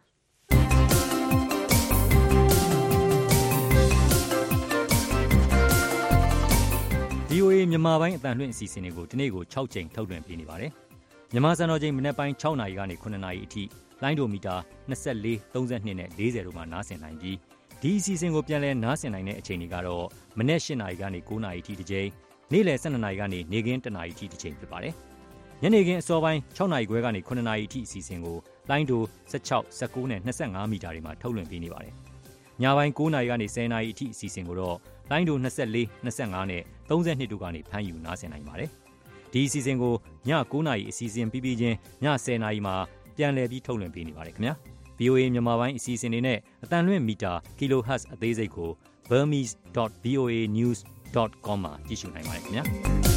ဗီအိုအေ မြန်မာပိုင်းအသံလွှင့်အစီအစဉ်တွေကိုဒီနေ့ကို၆ကြိမ်ထုတ်လွှင့်ပေးနေပါတယ်။မြန်မာစံတော်ချိန်မနေ့ပိုင်း၆နာရီကနေ9နာရီအထိလိုင်းဒိုမီတာ24 32နဲ့40တို့မှာနားဆင်နိုင်ပြီးဒီအစီအစဉ်ကိုပြန်လည်နားဆင်နိုင်တဲ့အချိန်တွေကတော့မနေ့၈နာရီကနေ9နာရီအထိတစ်ကြိမ်နေ့လယ်၁၂နာရီကနေနေ့ခင်း၁နာရီအထိတစ်ကြိမ်ဖြစ်ပါတယ်။ညနေခင်းအစောပိုင်း၆နာရီခွဲကနေခုနှစ်နာရီအထိအစီအစဉ်ကိုလိုင်းဒို၁၆ ၁၉နဲ့၂၅မီတာတွေမှာထုတ်လွှင့်ပေးနေပါတယ်။ညပိုင်း၉နာရီကနေ၁၀နာရီအထိအစီအစဉ်ကိုတော့လိုင်းဒို၂၄ ၂၅နဲ့၃၂တို့ကနေဖမ်းယူနားဆင်နိုင်ပါတယ်။ဒီအစီအစဉ်ကိုည၉နာရီအစီအစဉ်ပြီးပြီးချင်းည၁၀နာရီမှာပြန်လည်ပြီးထုတ်လွှင့်ပေးနေပါတယ်ခင်ဗျာ။ဗီအိုအေ မြန်မာပိုင်းအစီအစဉ်တွေနဲ့အတန်လွင့်မီတာ kilohertz အသေးစိတ်ကို burmese dot v o a news dot com မှာကြည့်ရှုနိုင်ပါတယ်ခင်ဗျာ။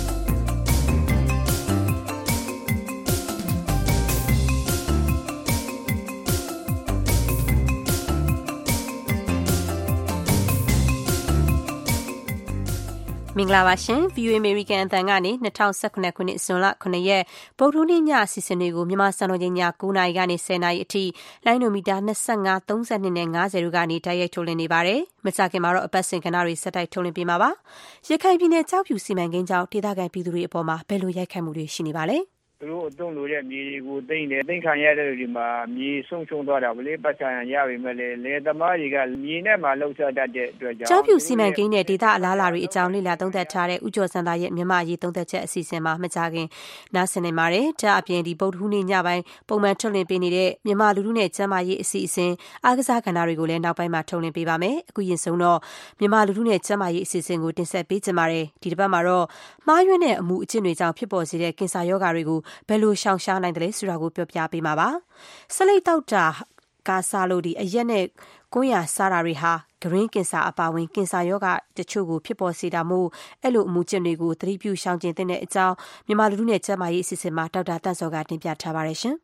မင်္ဂလာပါရှင် ဗီအိုအေ American အသံကနေ၂၀၁၇ခုနှစ်ဇွန်လခုနှစ်ရက်ဗုဒ္ဓဟူးနေ့ညအစီအစဉ်တွေကိုမြန်မာစံတော်ချိန်ည၉နာရီကနေ၁၀နာရီအထိလိုင်းနိုမီတာ၂၅ ၃၂နဲ့၅၀တို့ကနေတိုက်ရိုက်ထုတ်လွှင့်နေပါတယ်။မကြာခင်မှာတော့အပတ်စဉ်ကဏ္ဍတွေဆက်တိုက်ထုတ်လွှင့်ပေးမှာပါ။ရခိုင်ပြည်နယ်ကြောက်ဖြူစီမံကိန်းကြောင့်ဒေသခံပြည်သူတွေအပေါ်မှာဘယ်လိုရိုက်ခတ်မှုတွေရှိနေပါလဲ။သူတို့အသုံးလို့တဲ့မြေတွေကိုသိမ့်တယ်သိမ့်ခံရတဲ့လူတွေမှာမြေဆုံးရှုံးသွားတာဗလေပတ်ချာရပြီမဲ့လေလေသမားတွေကမြေနဲ့မှလှုပ်ရှားတတ်တဲ့အတွက်ကြောင့်ကြောက်ဖြူစီမံကိန်းနဲ့ဒေသအလားအလာတွေအကြောင်းလေ့လာသုံးသပ်ထားတဲ့ဦးကျော်စံသားရဲ့မြန်မာရေးသုံးသပ်ချက်အစီအစဉ်မှာမကြာခင်နားဆင်နေပါတယ်။ဒါအပြင်ဒီဗုဒ္ဓဟူးနေ့ညပိုင်းပုံမှန်ထုတ်လွှင့်ပေးနေတဲ့မြန်မာလူထုနဲ့ကျန်းမာရေးအစီအစဉ်အားကစားကဏ္ဍတွေကိုလည်းနောက်ပိုင်းမှာထုတ်လွှင့်ပေးပါမယ်။အခုရင်ဆုံးတော့မြန်မာလူထုနဲ့ကျန်းမာရေးအစီအစဉ်ကိုတင်ဆက်ပေးကြပါမယ်။ဒီတစ်ပတ်မှာတော့မှားယွင်းတဲ့အမှုအကျင့်တွေကြောင့်ဖြစ်ပေါ်စေတဲ့ကင်ဆာရောဂါတွေကိုဘယ်လိုရှောင်ရှားနိုင်တယ်လဲဆိုတာကိုပြောပြပေးမှာပါ။ဆလိတ်တောက်တာကစားလို့ဒီအရက်နဲ့ကွန်းရစားတာတွေဟာဂရင်းကင်ဆာအပါဝင်ကင်ဆာရောဂါတချို့ကိုဖြစ်ပေါ်စေတာမို့အဲ့လိုအမှုကျင့်တွေကိုသတိပြုရှောင်ကျဉ်တဲ့အကြောင်းမြန်မာလူထုနဲ့ကျန်းမာရေးအစီအစဉ်မှာဒေါက်တာတန့်စောကတင်ပြထားပါတယ်ရှင်။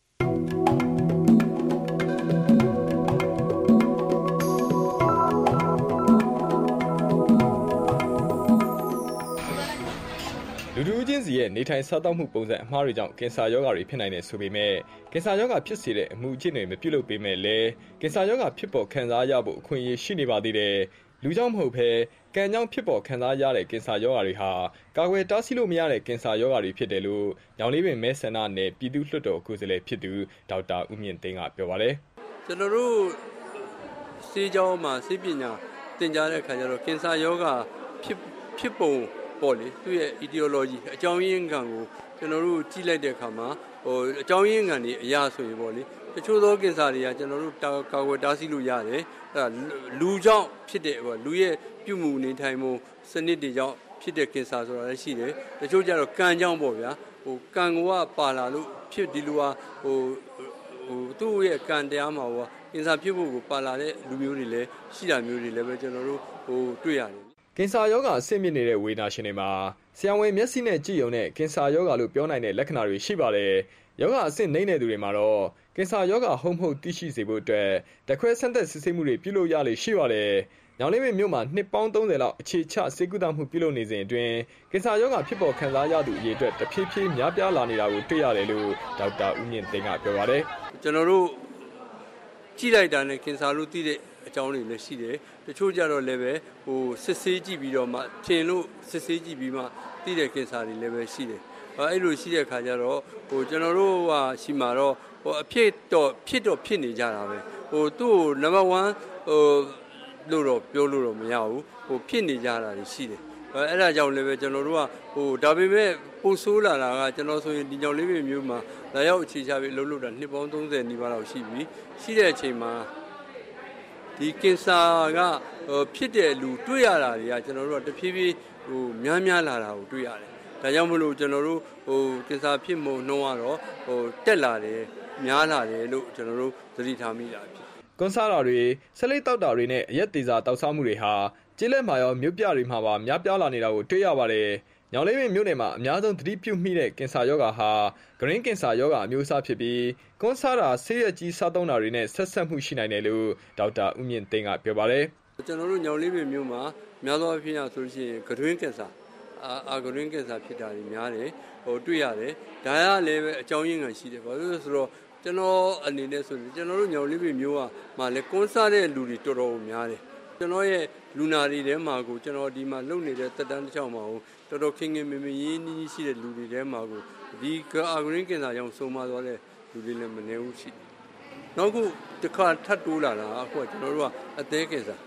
လူလူချင်းစီရဲ့နေထိုင်စားသောက်မှုပုံစံအမှားတွေကြောင့်ကင်ဆာရောဂါတွေဖြစ်နိုင်တယ်ဆိုပေမဲ့ကင်ဆာရောဂါဖြစ်စေတဲ့အမှုအကျင့်တွေမပြုလုပ်ပေမဲ့လည်းကင်ဆာရောဂါဖြစ်ပေါ်ခံစားရဖို့အခွင့်အရေးရှိနေပါသေးတယ်။လူကြောင့်မဟုတ်ဘဲကံကြောင့်ဖြစ်ပေါ်ခံစားရတဲ့ကင်ဆာရောဂါတွေဟာကာကွယ်တားဆီးလို့မရတဲ့ကင်ဆာရောဂါတွေဖြစ်တယ်လို့ညောင်လေးပင်မဲဆန္ဒနယ်ပြည်သူ့လွှတ်တော်ကိုယ်စားလှယ်ဖြစ်သူဒေါက်တာဦးမြင့်သိန်းကပြောပါတယ်။ကျွန်တော်တို့စေးကြောင်းမှာစေးပညာသင်ကြားတဲ့အခါကျတော့ကင်ဆာရောဂါဖြစ်ဖြစ်ပုံပေါ့လေသူ့ရဲ့ etiology အကြောင်းရင်းခံကိုကျွန်တော်တို့ကြည့်လိုက်တဲ့အခါမှာဟိုအကြောင်းရင်းခံတွေအရာဆိုရင်ပေါ့လေတချို့သောကင်ဆာတွေကကျွန်တော်တို့ကာကွယ်တားဆီးလို့ရတယ်အဲလူကြောင့်ဖြစ်တဲ့ပေါ့လူရဲ့ပြုမှုနေထိုင်မှုစနစ်တွေကြောင့်ဖြစ်တဲ့ကင်ဆာဆိုတာလည်းရှိတယ်တချို့ကျတော့ကံကြောင့်ပေါ့ဗျာဟိုကံကပါလာလို့ဖြစ်ဒီလူဟာဟိုဟိုသူ့ရဲ့ကံတရားမှာဟိုကင်ဆာဖြစ်ဖို့ကိုပါလာတဲ့လူမျိုးတွေလည်းရှိတာမျိုးတွေလည်းပဲကျွန်တော်တို့ဟိုတွေ့ရတယ်ကင်ဆာရောဂါအဆင့်မြင့်နေတဲ့ဝေဒနာရှင်တွေမှာဆရာဝန်မျက်စိနဲ့ကြည့်ရုံနဲ့ကင်ဆာရောဂါလို့ပြောနိုင်တဲ့လက္ခဏာတွေရှိပါတယ်။ရောဂါအဆင့်နှိမ့်တဲ့သူတွေမှာတော့ကင်ဆာရောဂါဟုတ်မဟုတ်သိရှိစေဖို့အတွက်တခွဲဆန်းသက်စစ်ဆေးမှုတွေပြုလုပ်ရလေရှိပါတယ်။ညောင်လေးပင်မြို့မှာနှစ်ပေါင်းသုံးဆယ်လောက်အခြေချဆေးကုသမှုပြုလုပ်နေစဉ်အတွင်းကင်ဆာရောဂါဖြစ်ပေါ်ခံစားရသူအရေအတွက်တဖြည်းဖြည်းများပြားလာနေတာကိုတွေ့ရတယ်လို့ဒေါက်တာဦးမြင့်သိန်းကပြောပါတယ်။ကျွန်တော်တို့ကြည့်လိုက်တာနဲ့ကင်ဆာလို့သိတဲ့အကြောင်းတွေလည်းရှိတယ်တချို့ကြတော့လည်းပဲဟိုစစ်ဆေးကြည့်ပြီးတော့မှထင်လို့စစ်ဆေးကြည့်ပြီးမှသိတဲ့ကင်ဆာတွေလည်းပဲရှိတယ်အဲ့လိုရှိတဲ့အခါကျတော့ဟိုကျွန်တော်တို့ဟာရှိမှာတော့ဟိုအဖြစ်တော့ဖြစ်တော့ဖြစ်နေကြတာပဲဟိုသူ့ကိုနံပါတ်oneဟိုလို့တော့ပြောလို့တော့မရဘူးဟိုဖြစ်နေကြတာတွေရှိတယ်အဲ့ဒါကြောင့်လည်းပဲကျွန်တော်တို့ကဟိုဒါပေမဲ့ပိုဆိုးလာတာကကျွန်တော်ဆိုရင်ဒီကြောင်လေးပဲမျိုးမှာလာရောက်အခြေချပြီးလှုပ်လှုပ်တာနှစ်ပေါင်းသုံးဆယ်နီးပါးလောက်ရှိပြီရှိတဲ့အချိန်မှာဒီကင်ဆာကဟိုဖြစ်တဲ့လူတွေ့ရတာတွေကကျွန်တော်တို့ကတဖြည်းဖြည်းဟိုများများလာတာကိုတွေ့ရတယ်။ဒါကြောင့်မလို့ကျွန်တော်တို့ဟိုကင်ဆာဖြစ်မှုနှုန်းကတော့ဟိုတက်လာတယ်များလာတယ်လို့ကျွန်တော်တို့သတိထားမိတာဖြစ်။ကွန်ဆာတာတွေဆလိတ်တောက်တာတွေနဲ့အရက်သေးစာတောက်စားမှုတွေဟာကျေးလက်မှာရောမြို့ပြတွေမှာပါများပြားလာနေတာကိုတွေ့ရပါတယ်။ညောင်လေးပင်မြို့နယ်မှာအများဆုံးသတိပြုမိတဲ့ကင်ဆာရောဂါဟာဂရင်းကင်ဆာရောဂါအမျိုးအစားဖြစ်ပြီးကွန်ဆာတာဆေးရကြီးစားသုံးတာတွေနဲ့ဆက်ဆက်မှုရှိနိုင်တယ်လို့ဒေါက်တာဦးမြင့်သိန်းကပြောပါတယ်။ကျွန်တော်တို့ညောင်လေးပင်မြို့မှာများသောအားဖြင့်ဆိုလို့ရှိရင်ဂရင်းကင်ဆာအာအာဂရင်းကင်ဆာဖြစ်တာတွေများတယ်ဟိုတွေ့ရတယ်ဒါကလည်းပဲအကြောင်းရင်းခံရှိတယ်ဘာလို့လဲဆိုတော့ကျွန်တော်အနေနဲ့ဆိုရင်ကျွန်တော်တို့ညောင်လေးပင်မြို့ကမှလည်းကွန်ဆာတဲ့လူတွေတော်တော်များတယ်ကျွန်တော်ရဲ့လူနာတွေထဲမှာကိုကျွန်တော်ဒီမှာလုပ်နေတဲ့တက်တန်းတစ်ချောင်းမှာကိုတော်တော်ခင်ခင်မင်မင်ရင်းနှီးရှိတဲ့လူတွေထဲမှာကိုဒီအာဂရင်းကင်ဆာကြောင့်ဆုံးမသွားတဲ့လူတွေလည်းမနေဘူးရှိတယ်နောက်ခုတစ်ခါထပ်တိုးလာတာအခုကကျွန်တော်တို့ကအသေးကင်ဆာ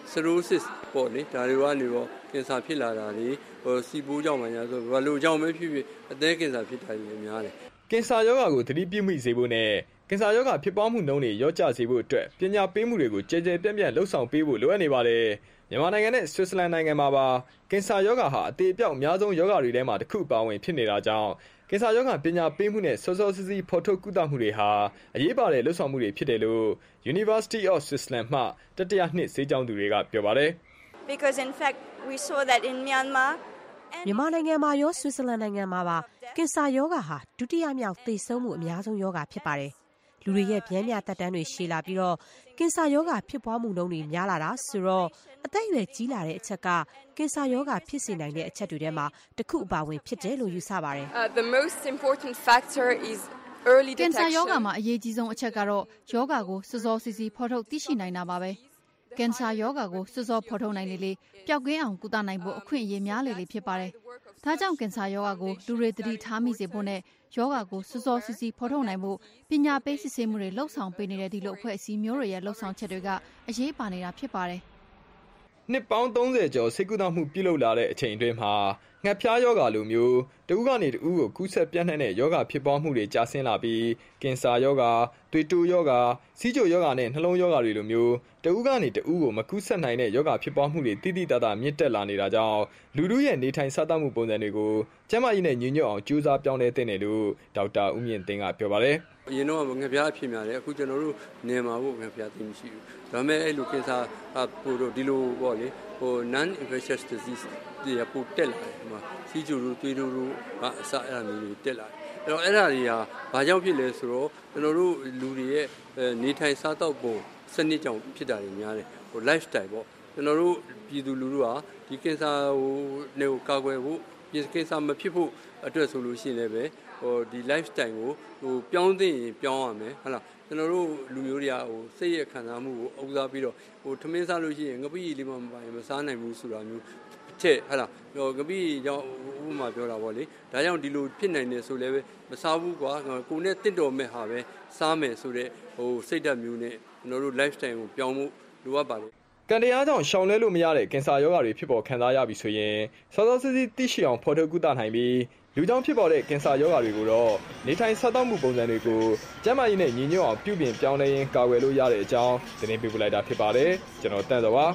cirrhosis ပေါ့လေဒါတွေကနေတော့ကင်ဆာဖြစ်လာတာတွေဟိုစီပိုးကြောင့်မှညာဆိုဘယ်လိုကြောင့်ပဲဖြစ်ဖြစ်အသည်းကင်ဆာဖြစ်တာတွေများတယ်ကင်ဆာရောဂါကိုသတိပြုမိစေဖို့နဲ့ကင်ဆာရောဂါဖြစ်ပွားမှုနှုန်းတွေရော့ကျစေဖို့အတွက်ပညာပေးမှုတွေကိုကြဲကြဲပြန့်ပြန့်လှုပ်ဆောင်ပေးဖို့လိုအပ်နေပါတယ်မြန်မာနိုင်ငံနဲ့ဆွစ်ဇာလန်နိုင်ငံမှာပါကင်ဆာရောဂါဟာအသေးအပြောက်အများဆုံးရောဂါတွေထဲမှာတစ်ခုပါဝင်ဖြစ်နေတာကြောင့်ကင်ဆာရောဂါပညာပေးမှုနဲ့စောစောစီးစီးဖော်ထုတ်ကုသမှုတွေဟာအရေးပါတဲ့လှုပ်ဆောင်မှုတွေဖြစ်တယ်လို့ University of Switzerland မှတတိယနှစ်ဆေးကျောင်းသူတွေကပြောပါတယ် Because in fact we saw that in Myanmar မြန်မာနိုင်ငံမှာရောဆွစ်ဇာလန်နိုင်ငံမှာပါကင်ဆာရောဂါဟာဒုတိယမြောက်သေဆုံးမှုအများဆုံးရောဂါဖြစ်ပါတယ်လူတွေရဲ့ဗျမ်းမြတက်တန်းတွေရှည်လာပြီးတော့ကင်ဆာရောဂါဖြစ်ပွားမှုနှုန်းတွေများလာတာဆိုတော့အသက်အရွယ်ကြီးလာတဲ့အချက်ကကင်ဆာရောဂါဖြစ်စေနိုင်တဲ့အချက်တွေထဲမှာတစ်ခုအပါဝင်ဖြစ်တယ်လို့ယူဆပါတယ် The most important factor is early detection ကင်ဆာရောဂါမှာအရေးကြီးဆုံးအချက်ကတော့ရောဂါကိုစောစောစီးစီးဖော်ထုတ်သိရှိနိုင်တာပါပဲကင်ဆာရောဂါကိုစောစောဖော်ထုတ်နိုင်လေလေပျောက်ကင်းအောင်ကုသနိုင်ဖို့အခွင့်အရေးများလေလေဖြစ်ပါတယ်ဒါကြောင့်ကင်ဆာရောဂါကိုလူတွေသတိထားမိစေဖို့နဲ့ရောဂါကိုစောစောစီးစီးဖော်ထုတ်နိုင်ဖို့ပညာပေးစစ်ဆေးမှုတွေလှုပ်ဆောင်ပေးနေတဲ့ဒီလိုအဖွဲ့အစည်းမျိုးတွေရဲ့လှုပ်ဆောင်ချက်တွေကအရေးပါနေတာဖြစ်ပါတယ်နှစ်ပေါင်းသုံးဆယ်ကျော်ဆေးကုသမှုပြုလုပ်လာတဲ့အချိန်အတွင်းမှာငှက်ဖျားရောဂါလိုမျိုးတဦးကနေတဦးကိုကူးစက်ပြန့်နှံ့တဲ့ရောဂါဖြစ်ပွားမှုတွေကြာဆင်းလာပြီးကင်ဆာရောဂါသွေးတိုးရောဂါဆီးချိုရောဂါနဲ့နှလုံးရောဂါတွေလိုမျိုးတဦးကနေတဦးကိုမကူးစက်နိုင်တဲ့ရောဂါဖြစ်ပွားမှုတွေတိတိတတ်တာမြင့်တက်လာနေတာကြောင့်လူလူရဲ့နေထိုင်စားသောက်မှုပုံစံတွေကိုကျန်းမာရေးနဲ့ညီညွတ်အောင်ကြိုးစားပြောင်းလဲသင့်တယ်လို့ဒေါက်တာဦးမြင့်သိန်းကပြောပါတယ်အရင်တော့ငှက်ဖျားအဖြစ်များတယ်အခုကျွန်တော်တို့နေမှာဖို့ငှက်ဖျားသိမရှိဘူးဒါပေမဲ့အဲ့လိုကင်ဆာပို့တော့ဒီလိုပေါ့လေဟို non infectious disease တွေပို့တက်လာတယ်ဒီမှာစီးကျူတို့သွေးတို့တို့ကအစအဲ့လိုမျိုးတွေတက်လာတယ်အဲ့တော့အဲ့ဒါတွေကဘာကြောင့်ဖြစ်လဲဆိုတော့ကျွန်တော်တို့လူတွေရဲ့နေထိုင်စားသောက်ပုံစနစ်ကြောင့်ဖြစ်တာတွေများတယ်ဟို lifestyle ပေါ့ကျွန်တော်တို့ပြည်သူလူထုဟာဒီကင်ဆာဟိုနေကိုကာကွယ်ဖို့ကင်ဆာမဖြစ်ဖို့အတွက်ဆိုလို့ရှိရင်လည်းပဲဟိုဒီ lifestyle ကိုဟိုပြောင်းသိရင်ပြောင်းရမယ်ဟုတ်လားကျွန်တော်တို့လူမျိုးတွေကဟိုစိတ်ရခံစားမှုကိုအုပ်စားပြီးတော့ဟိုထမင်းစားလို့ရှိရင်ငပိလေးမှမပိုင်မစားနိုင်ဘူးဆိုတာမျိုးချက်ဟုတ်လားဟိုငပိကြောင့်ဥပမာပြောတာပေါ့လေဒါကြောင့်ဒီလိုဖြစ်နိုင်တယ်ဆိုလည်းပဲမစားဘူးကွာကိုနဲ့တင့်တော်မဲ့ဟာပဲစားမယ်ဆိုတဲ့ဟိုစိတ်ဓာတ်မျိုးနဲ့ကျွန်တော်တို့ lifestyle ကိုပြောင်းဖို့လိုအပ်ပါတယ်ကံတရားကြောင့်ရှောင်လဲလို့မရတဲ့ကင်ဆာရောဂါတွေဖြစ်ပေါ်ခံစားရပြီဆိုရင်စောစောစီးစီးသိရှိအောင်ဖော်ထုတ်ကုသနိုင်ပြီးလူကြောင့်ဖြစ်ပေါ်တဲ့ကင်ဆာရောဂါတွေကိုတော့နေထိုင်စားသောက်မှုပုံစံတွေကိုကျန်းမာရေးနဲ့ညီညွတ်အောင်ပြုပြင်ပြောင်းလဲရင်းကာကွယ်လို့ရတဲ့အကြောင်းသတင်းပေးပို့လိုက်တာဖြစ်ပါတယ်ကျွန်တော်တန့်စောပါ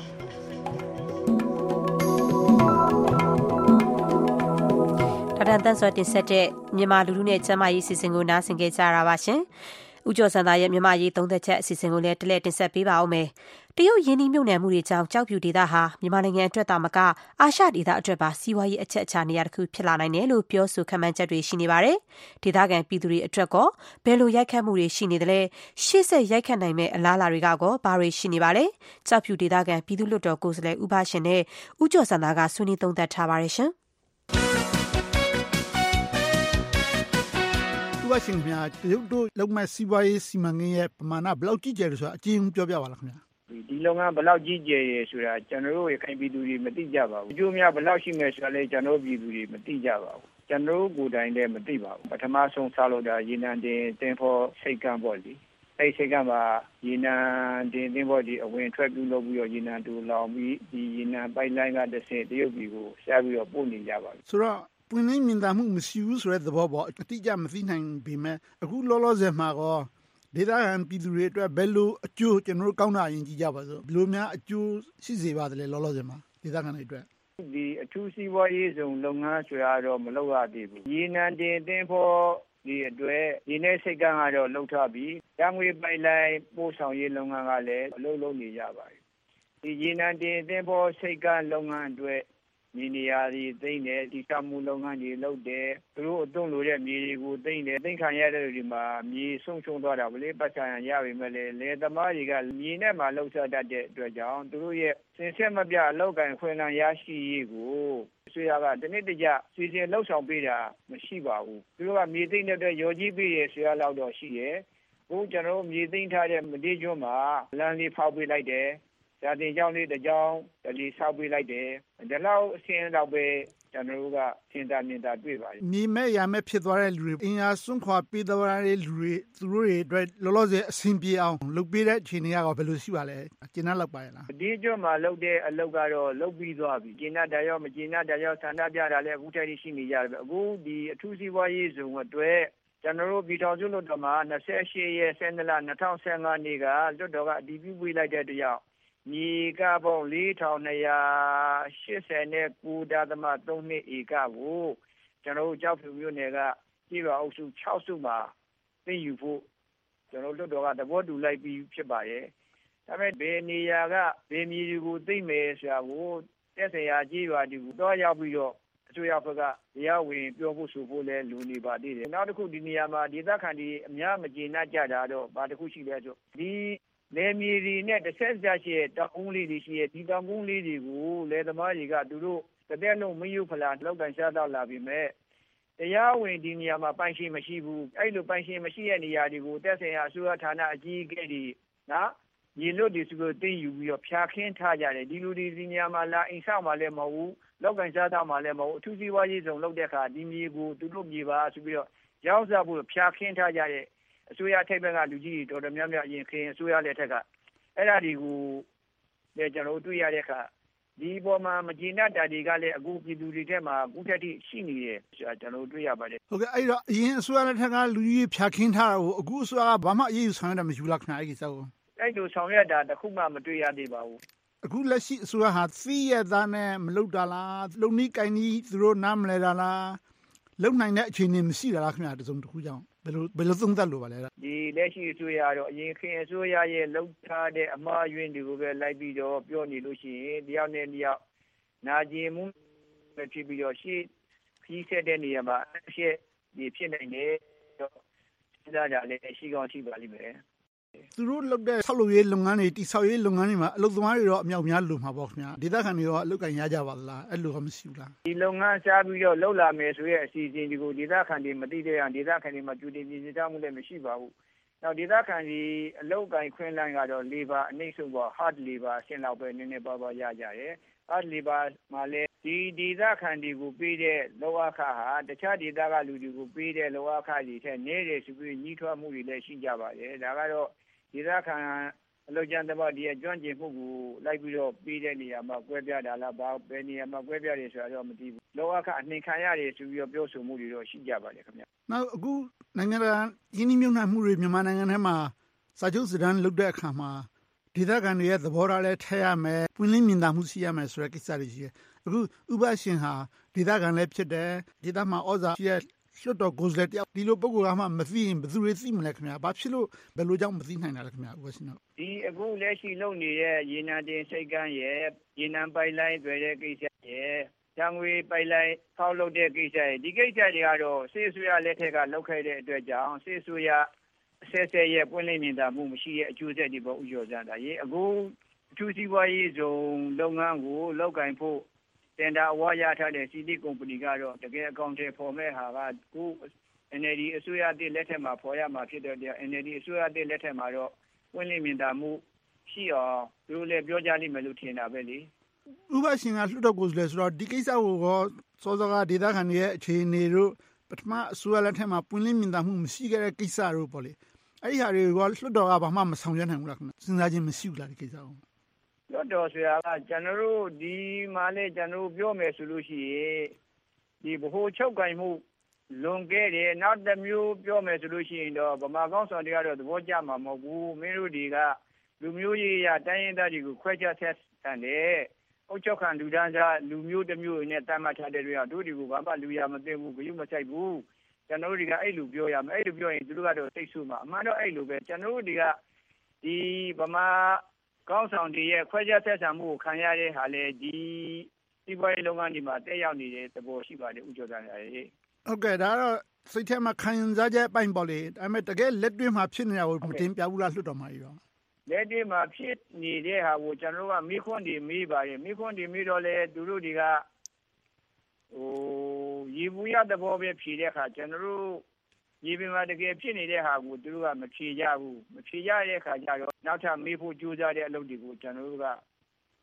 ထထန်တန်စောတင်ဆက်တဲ့မြန်မာလူလူနဲ့ကျန်းမာရေးစီစဉ်ကိုနားဆင်ကြကြရပါရှင်ဦးကျော်စံသားရဲ့မြန်မာရေးသုံးသက်ချက်အစီအစဉ်ကိုလည်းတလဲတင်ဆက်ပေးပါအောင်မယ်တရုတ်ရင်းနှီးမြှုပ်နှံမှုတွေကြောင့်ကြောက်ဖြူဒေသဟာမြန်မာနိုင်ငံအတွက်သာမကအာရှဒေသအတွက်ပါစီးပွားရေးအချက်အခြာနေရာတစ်ခုဖြစ်လာနိုင်တယ်လို့ပြောဆိုခံမှန်းချက်တွေရှိနေပါတယ်ဒေသခံပြည်သူတွေအတွက်ကောဘယ်လိုရိုက်ခတ်မှုတွေရှိနေသလဲရှေ့ဆက်ရိုက်ခတ်နိုင်မဲ့အလားအလာတွေကကောဘာတွေရှိနေပါလဲကြောက်ဖြူဒေသခံပြည်သူ့လွှတ်တော်ကိုယ်စားလှယ်ဦးဘရှင်နဲ့ဦးကျော်စံသားကဆွေးနွေးသုံးသပ်ထားပါတယ်ရှင်ဦးဘရှင်ခင်ဗျာတရုတ်တို့လုံမဲ့စီးပွားရေးစီမံကိန်းရဲ့ပမာဏဘယ်လောက်ကြီးကျယ်လဲဆိုတာအကျဉ်းပြောပြပါလားခင်ဗျာဒီလုပ်ငန်းဘယ်လောက်ကြီးကျယ်ရဆိုတာကျွန်တော်တို့ရခိုင်ပြည်သူတွေမသိကြပါဘူးအကျိုးများဘယ်လောက်ရှိမယ်ဆိုတာလည်းကျွန်တော်ပြည်သူတွေမသိကြပါဘူးကျွန်တော်ကိုယ်တိုင်လည်းမသိပါဘူးပထမဆုံးစလို့တာရေနံတင်တင်ဖို့စိတ်ကံပေါ့လေအဲ့စိတ်ကံမှာရေနံတင်တင်ဖို့ဒီအဝင်ထွက်ပြုလုပ်ပြီးတော့ရေနံတူလောင်ပြီးဒီရေနံပိုက်လိုင်းကတစ်ဆင့်တရုတ်ပြည်ကိုရှားပြီးတော့ပို့နေကြပါပြီဆိုတော့ပွင့်လင်းမြင်သာမှုမရှိဘူးဆိုတဲ့သဘောပေါ့အတိအကျမသိနိုင်ပေမဲ့အခုလောလောဆယ်မှာကောဒေသခံပြည်သူတွေအတွက်ဘယ်လိုအကျိုးကျွန်တော်တို့ကောင်းတာရင်ကြည့်ကြပါစို့ဘယ်လိုများအကျိုးရှိစေပါသလဲလောလောဆယ်မှာဒေသခံတွေအတွက်ဒီအထူးစီးပွားရေးဆောင်လုပ်ငန်းဆိုတာတော့မလုပ်ရသေးဘူးရေနံတင်တင်ဖို့ဒီအတွက်ဒီနေ့စိတ်ကံကတော့လှုပ်ထပြီးတံငွေပိုက်လိုက်ပို့ဆောင်ရေးလုပ်ငန်းကလည်းအလုပ်လုပ်နေကြပါတယ်ဒီရေနံတင်တင်ဖို့စိတ်ကံလုပ်ငန်းအတွက်မြေနေရာတွေသိမ့်တယ်ဒီကမှုလုပ်ငန်းတွေလုပ်တယ်သူတို့အသွင်လိုတဲ့မြေတွေကိုသိမ့်တယ်သိမ့်ခံရတဲ့တွေမှာမြေဆုံးရှုံးသွားတာဗလေပတ်ချာရပြီမဲ့လေလေသမားတွေကမြေနဲ့မှလှုပ်ရှားတတ်တဲ့အတွက်ကြောင့်သူတို့ရဲ့စင်ဆက်မပြအလောက်ကန်ခွင့်လန်းရရှိရေးကိုဆွေရကတနေ့တကြစီစဉ်လှုပ်ဆောင်ပေးတာမရှိပါဘူးသူတို့ကမြေသိမ့်တဲ့အတွက်ရော်ကြီးပေးရဆွေရလောက်တော့ရှိရဲ့အခုကျွန်တော်မြေသိမ့်ထားတဲ့မတိကျွန်းမှာလမ်းလေးဖောက်ပေးလိုက်တယ်စဇာတင်ကျောင်းလေးတစ်ကျောင်းတလီဆောက်ပေးလိုက်တယ်ဒီလောက်အဆင်းတော့ပဲကျွန်တော်တို့ကစင်တာမြင်တာတွေ့ပါတယ်မြေမဲ့ရမဲ့ဖြစ်သွားတဲ့လူတွေအင်အားစွန့်ခွာပေးသွားတဲ့လူတွေသူတို့တွေအတွက်လောလောဆယ်အဆင်ပြေအောင်လုပ်ပေးတဲ့အခြေအနေကဘယ်လိုရှိပါလဲကျင်းနှလောက်ပါရလားဒီကျွန်းမှာလုပ်တဲ့အလုပ်ကတော့လုပ်ပြီးသွားပြီကျင်းနှတရားမကျင်းနှတရားဆန္ဒပြတာလည်းအခုတည်းရှိနေကြတယ်အခုဒီအထူးစီးပွားရေးဇုံအတွက်ကျွန်တော်တို့ပြည်ထောင်စုလွှတ်တော်မှာ၂၈ရက်၁၂လ၂၀၁၅နေ့ကလွှတ်တော်ကအတည်ပြုပေးလိုက်တဲ့တရားမြေကပေါင်း၄ထောင်၂ရာ၈၀၉.၃၂ဧကကိုကျွန်တော်တို့ကြောက်ဖြူမြို့နယ်ကပြည်တော်အုပ်စု၆စုမှာသိယူဖို့ကျွန်တော်တို့လွှတ်တော်ကသဘောတူလိုက်ပြီးဖြစ်ပါရဲ့ဒါပေမဲ့ဘယ်နေရာကဘယ်မြေတွေကိုသိမယ်ဆိုတာကိုတက်စရာကြီးရွာတွေကိုတော့ရောက်ပြီးတော့အစိုးရဘက်ကတရားဝင်ပြောဖို့ဆိုဖို့လဲလူနေပါသေးတယ်နောက်တစ်ခုဒီနေရာမှာဒေသခံတွေအများမကျေနပ်ကြတာတော့ဘာတစ်ခုရှိလဲဆိုဒီလေမြေတွေနဲ့တစ်ဆက်ဆက်ရှိတဲ့တောင်ကုန်းလေးတွေရှိတဲ့ဒီတောင်ကုန်းလေးတွေကိုလေသမားတွေကသူတို့တတဲ့လုံးမယူဖလားလောက်ကန်ရှားတော့လာပြီမဲ့တရားဝင်ဒီနေရာမှာပိုင်ရှင်မရှိဘူးအဲ့လိုပိုင်ရှင်မရှိတဲ့နေရာတွေကိုတက်ဆိုင်ရာအစိုးရဌာနအကြီးအကဲတွေနော်ရေလွတ်တွေစုလို့တင်းယူပြီးတော့ဖြာခင်းထားကြတယ်ဒီလူတွေဒီနေရာမှာလာအိမ်ဆောက်မှလည်းမဟုတ်ဘူးလောက်ကန်ရှားတော့မှလည်းမဟုတ်အထူးစီးပွားရေးဆောင်လုပ်တဲ့အခါဒီမြေကိုသူတို့မြေပါဆိုပြီးတော့ရောက်စားဖို့ဖြာခင်းထားကြတဲ့အစိုးရထိပ်ဘက်ကလူကြီးတွေတော်တော်များများအရင်ခင်အစိုးရလက်ထက်ကအဲ့ဒါတွေကိုလည်းကျွန်တော်တို့တွေ့ရတဲ့အခါဒီပေါ်မှာမကျေနပ်တာတွေကလည်းအခုပြည်သူတွေထဲမှာအခုထက်ထိရှိနေတယ်ဆိုတာကျွန်တော်တို့တွေ့ရပါတယ်ဟုတ်ကဲ့အဲ့တော့အရင်အစိုးရလက်ထက်ကလူကြီးဖြာခင်းထားတာကိုအခုအစိုးရကဘာမှအရေးယူဆောင်ရတာမရှိဘူးလားခင်ဗျအဲ့ဒီကိစ္စကိုအဲ့လိုဆောင်ရွက်တာတခုမှမတွေ့ရသေးပါဘူးအခုလက်ရှိအစိုးရဟာသိရသားနဲ့မလုပ်တာလားလုံနီးကိုင်းနီးသူတို့နားမလဲတာလားလုံနိုင်တဲ့အခြေအနေမရှိတာလားခင်ဗျတစုံတစ်ခုကြောင့်ဘယ်လိုဘယ်လိုသုံးသပ်လို့ပါလဲဒီလက်ရှိအစိုးရတော့အရင်ခင်အစိုးရရဲ့လှုပ်ထားတဲ့အမှားယွင်းတွေကိုပဲလိုက်ပြီးတော့ပြောနေလို့ရှိရင်တယောက်နဲ့တယောက်နာကျင်မှုဖြစ်ပြီးတော့ရှေ့ခီးဆက်တဲ့နေရာမှာအရှက်ဒီဖြစ်နိုင်တယ်တော့စဉ်းစားကြလည်းရှိကောင်းရှိပါလိမ့်မယ်သူတို့လုပ်တဲ့ဆောက်လုပ်ရေးလုပ်ငန်းတွေတိဆောက်ရေးလုပ်ငန်းတွေမှာအလုပ်သမားတွေတော့အမြောက်များလိုမှာပေါ့ခင်ဗျာဒေသခံတွေရောအလုပ်ကင်ရကြပါလားအဲ့လိုကမရှိဘူးလားဒီလုပ်ငန်းစားပြီးတော့လှုပ်လာမယ်ဆိုရဲ့အစီအစဉ်တွေကိုဒေသခံတွေမသိတဲ့အောင်ဒေသခံတွေမှာကြိုတင်ပြင်ဆင်ထားမှုလည်းမရှိပါဘူးနောက်ဒေသခံတွေအလုပ်ကင်ခွင့်လန်းကတော့ labor အနှိမ့်ဆုံးပေါ့ hard labor ဆင်းလောက်ပဲနည်းနည်းပါးပါးရကြတယ် hard labor မှာလည်းဒီဒေသခံတွေကိုပေးတဲ့လောအခါဟာတခြားဒေသကလူတွေကိုပေးတဲ့လောအခါတွေထက်နည်းတယ်ဆိုပြီးညှိထွားမှုတွေလည်းရှိကြပါတယ်ဒါကတော့ဒေသခံအလုပ်ကြမ်းသမားတွေအကျွမ်းကျင်မှုကိုလိုက်ပြီးတော့ပြီးတဲ့နေရာမှာကွဲပြားတာလားဘာဘယ်နေရာမှာကွဲပြားတယ်ဆိုတာတော့မသိဘူးလောကအနေခံရတယ်ဆိုပြီးတော့ပြောဆိုမှုတွေတော့ရှိကြပါတယ်ခင်ဗျနောက်အခုနိုင်ငံတကာရင်းနှီးမြှုပ်နှံမှုတွေမြန်မာနိုင်ငံထဲမှာစာချုပ်စတမ်းလုပ်တဲ့အခါမှာဒေသခံတွေရဲ့သဘောထားလည်းထည့်ရမယ်ပွင့်လင်းမြင်သာမှုရှိရမယ်ဆိုတဲ့ကိစ္စတွေရှိတယ်အခုဥပရှင်ဟာဒေသခံလည်းဖြစ်တယ်ဒေသမှာဩဇာရှိတဲ့လွှတ်တော်ကိုယ်စားလှယ်တယောက်ဒီလိုပုံကမှမသိရင်ဘယ်သူတွေသိမလဲခင်ဗျာဘာဖြစ်လို့ဘယ်လိုကြောင့်မသိနိုင်တာလဲခင်ဗျာဥပရှင်တို့ဒီအခုလက်ရှိလုပ်နေတဲ့ရေနံတင်စိတ်ကန်းရဲ့ရေနံပိုက်လိုင်းတွေတဲ့ကိစ္စရဲ့တံငွေပိုက်လိုင်းဖောက်လုပ်တဲ့ကိစ္စရဲ့ဒီကိစ္စတွေကတော့စစ်အစိုးရလက်ထက်ကလုပ်ခဲ့တဲ့အတွက်ကြောင့်စစ်အစိုးရအဆက်ဆက်ရဲ့ပွင့်လင်းမြင်သာမှုမရှိတဲ့အကျိုးဆက်တွေပေါ်ဥကျော်စတာရေအခုအထူးစီးပွားရေးဇုံလုပ်ငန်းကိုလုပ်ကင်ဖို့တင်ဒါအဝါရထားတဲ့စီတီကုမ္ပဏီကတော့တကယ်အကောင့်တွေပေါ်မဲ့ဟာကခု N L D အစိုးရတဲ့လက်ထက်မှာပေါ်ရမှာဖြစ်တဲ့ N L D အစိုးရတဲ့လက်ထက်မှာတော့ပွင့်လင်းမြင်သာမှုရှိအောင်သူတို့လည်းပြောကြလိမ့်မယ်လို့ထင်တာပဲလေဥပရှင်ကလွှတ်တော်ကိုယ်စားလှယ်ဆိုတော့ဒီကိစ္စကိုရောစောစောကဒေသခံတွေရဲ့အခြေအနေတို့ပထမအစိုးရလက်ထက်မှာပွင့်လင်းမြင်သာမှုမရှိခဲ့တဲ့ကိစ္စတို့ပေါ့လေအဲ့ဒီဟာတွေကလွှတ်တော်ကဘာမှမဆောင်ရွက်နိုင်ဘူးလားခင်ဗျစဉ်းစားခြင်းမရှိဘူးလားဒီကိစ္စကိုလွှတ်တော်ဆိုတာကကျွန်တော်တို့ဒီမှာလေကျွန်တော်တို့ပြောမယ်ဆိုလို့ရှိရင်ဒီဗဟိုချုပ်ကင်မှုလွန်ခဲ့တယ်နောက်တစ်မျိုးပြောမယ်ဆိုလို့ရှိရင်တော့ဗမာကောင်းဆောင်တွေကတော့သဘောကျမှာမဟုတ်ဘူးမင်းတို့တွေကလူမျိုးရေးရတိုင်းရင်းသားတွေကိုခွဲခြားဆက်ဆံတယ်အုတ်ချုပ်ခံလူဒန်းစားလူမျိုးတစ်မျိုးနဲ့တတ်မှတ်ထားတဲ့တွေကတို့တွေကိုဘာမှလူရမသိဘူးဂရုမစိုက်ဘူးကျွန်တော်တို့တွေကအဲ့လိုပြောရမယ်အဲ့လိုပြောရင်သူတို့ကတော့စိတ်ဆူမှာအမှန်တော့အဲ့လိုပဲကျွန်တော်တို့တွေကဒီဗမာကောင်းဆောင်တွေရဲ့ခွဲခြားဆက်ဆံမှုကိုခံရတဲ့ဟာလေဒီစီးပွားရေးလုပ်ငန်းတွေမှာတက်ရောက်နေတဲ့သဘောရှိပါတယ်ဥကျော်စံရည်ဟုတ်ကဲ့ဒါတော့စိတ်ထဲမှာခံစားချက်အပိုင်းပေါ့လေဒါပေမဲ့တကယ်လက်တွေ့မှာဖြစ်နေတာကိုမတင်ပြဘူးလားလွှတ်တော်မှာရောလက်တွေ့မှာဖြစ်နေတဲ့ဟာကိုကျွန်တော်တို့ကမိခွန်းတွေမေးပါရဲ့မိခွန်းတွေမေးတော့လေသူတို့တွေကဟိုရေဘူးရတဲ့ဘောပဲဖြေတဲ့အခါကျွန်တော်တို့ရေပင်မှာတကယ်ဖြစ်နေတဲ့ဟာကိုသူတို့ကမဖြေကြဘူးမဖြေကြတဲ့အခါကျတော့နောက်ထပ်မေးဖို့ကြိုးစားတဲ့အလုပ်တွေကိုကျွန်တော်တို့က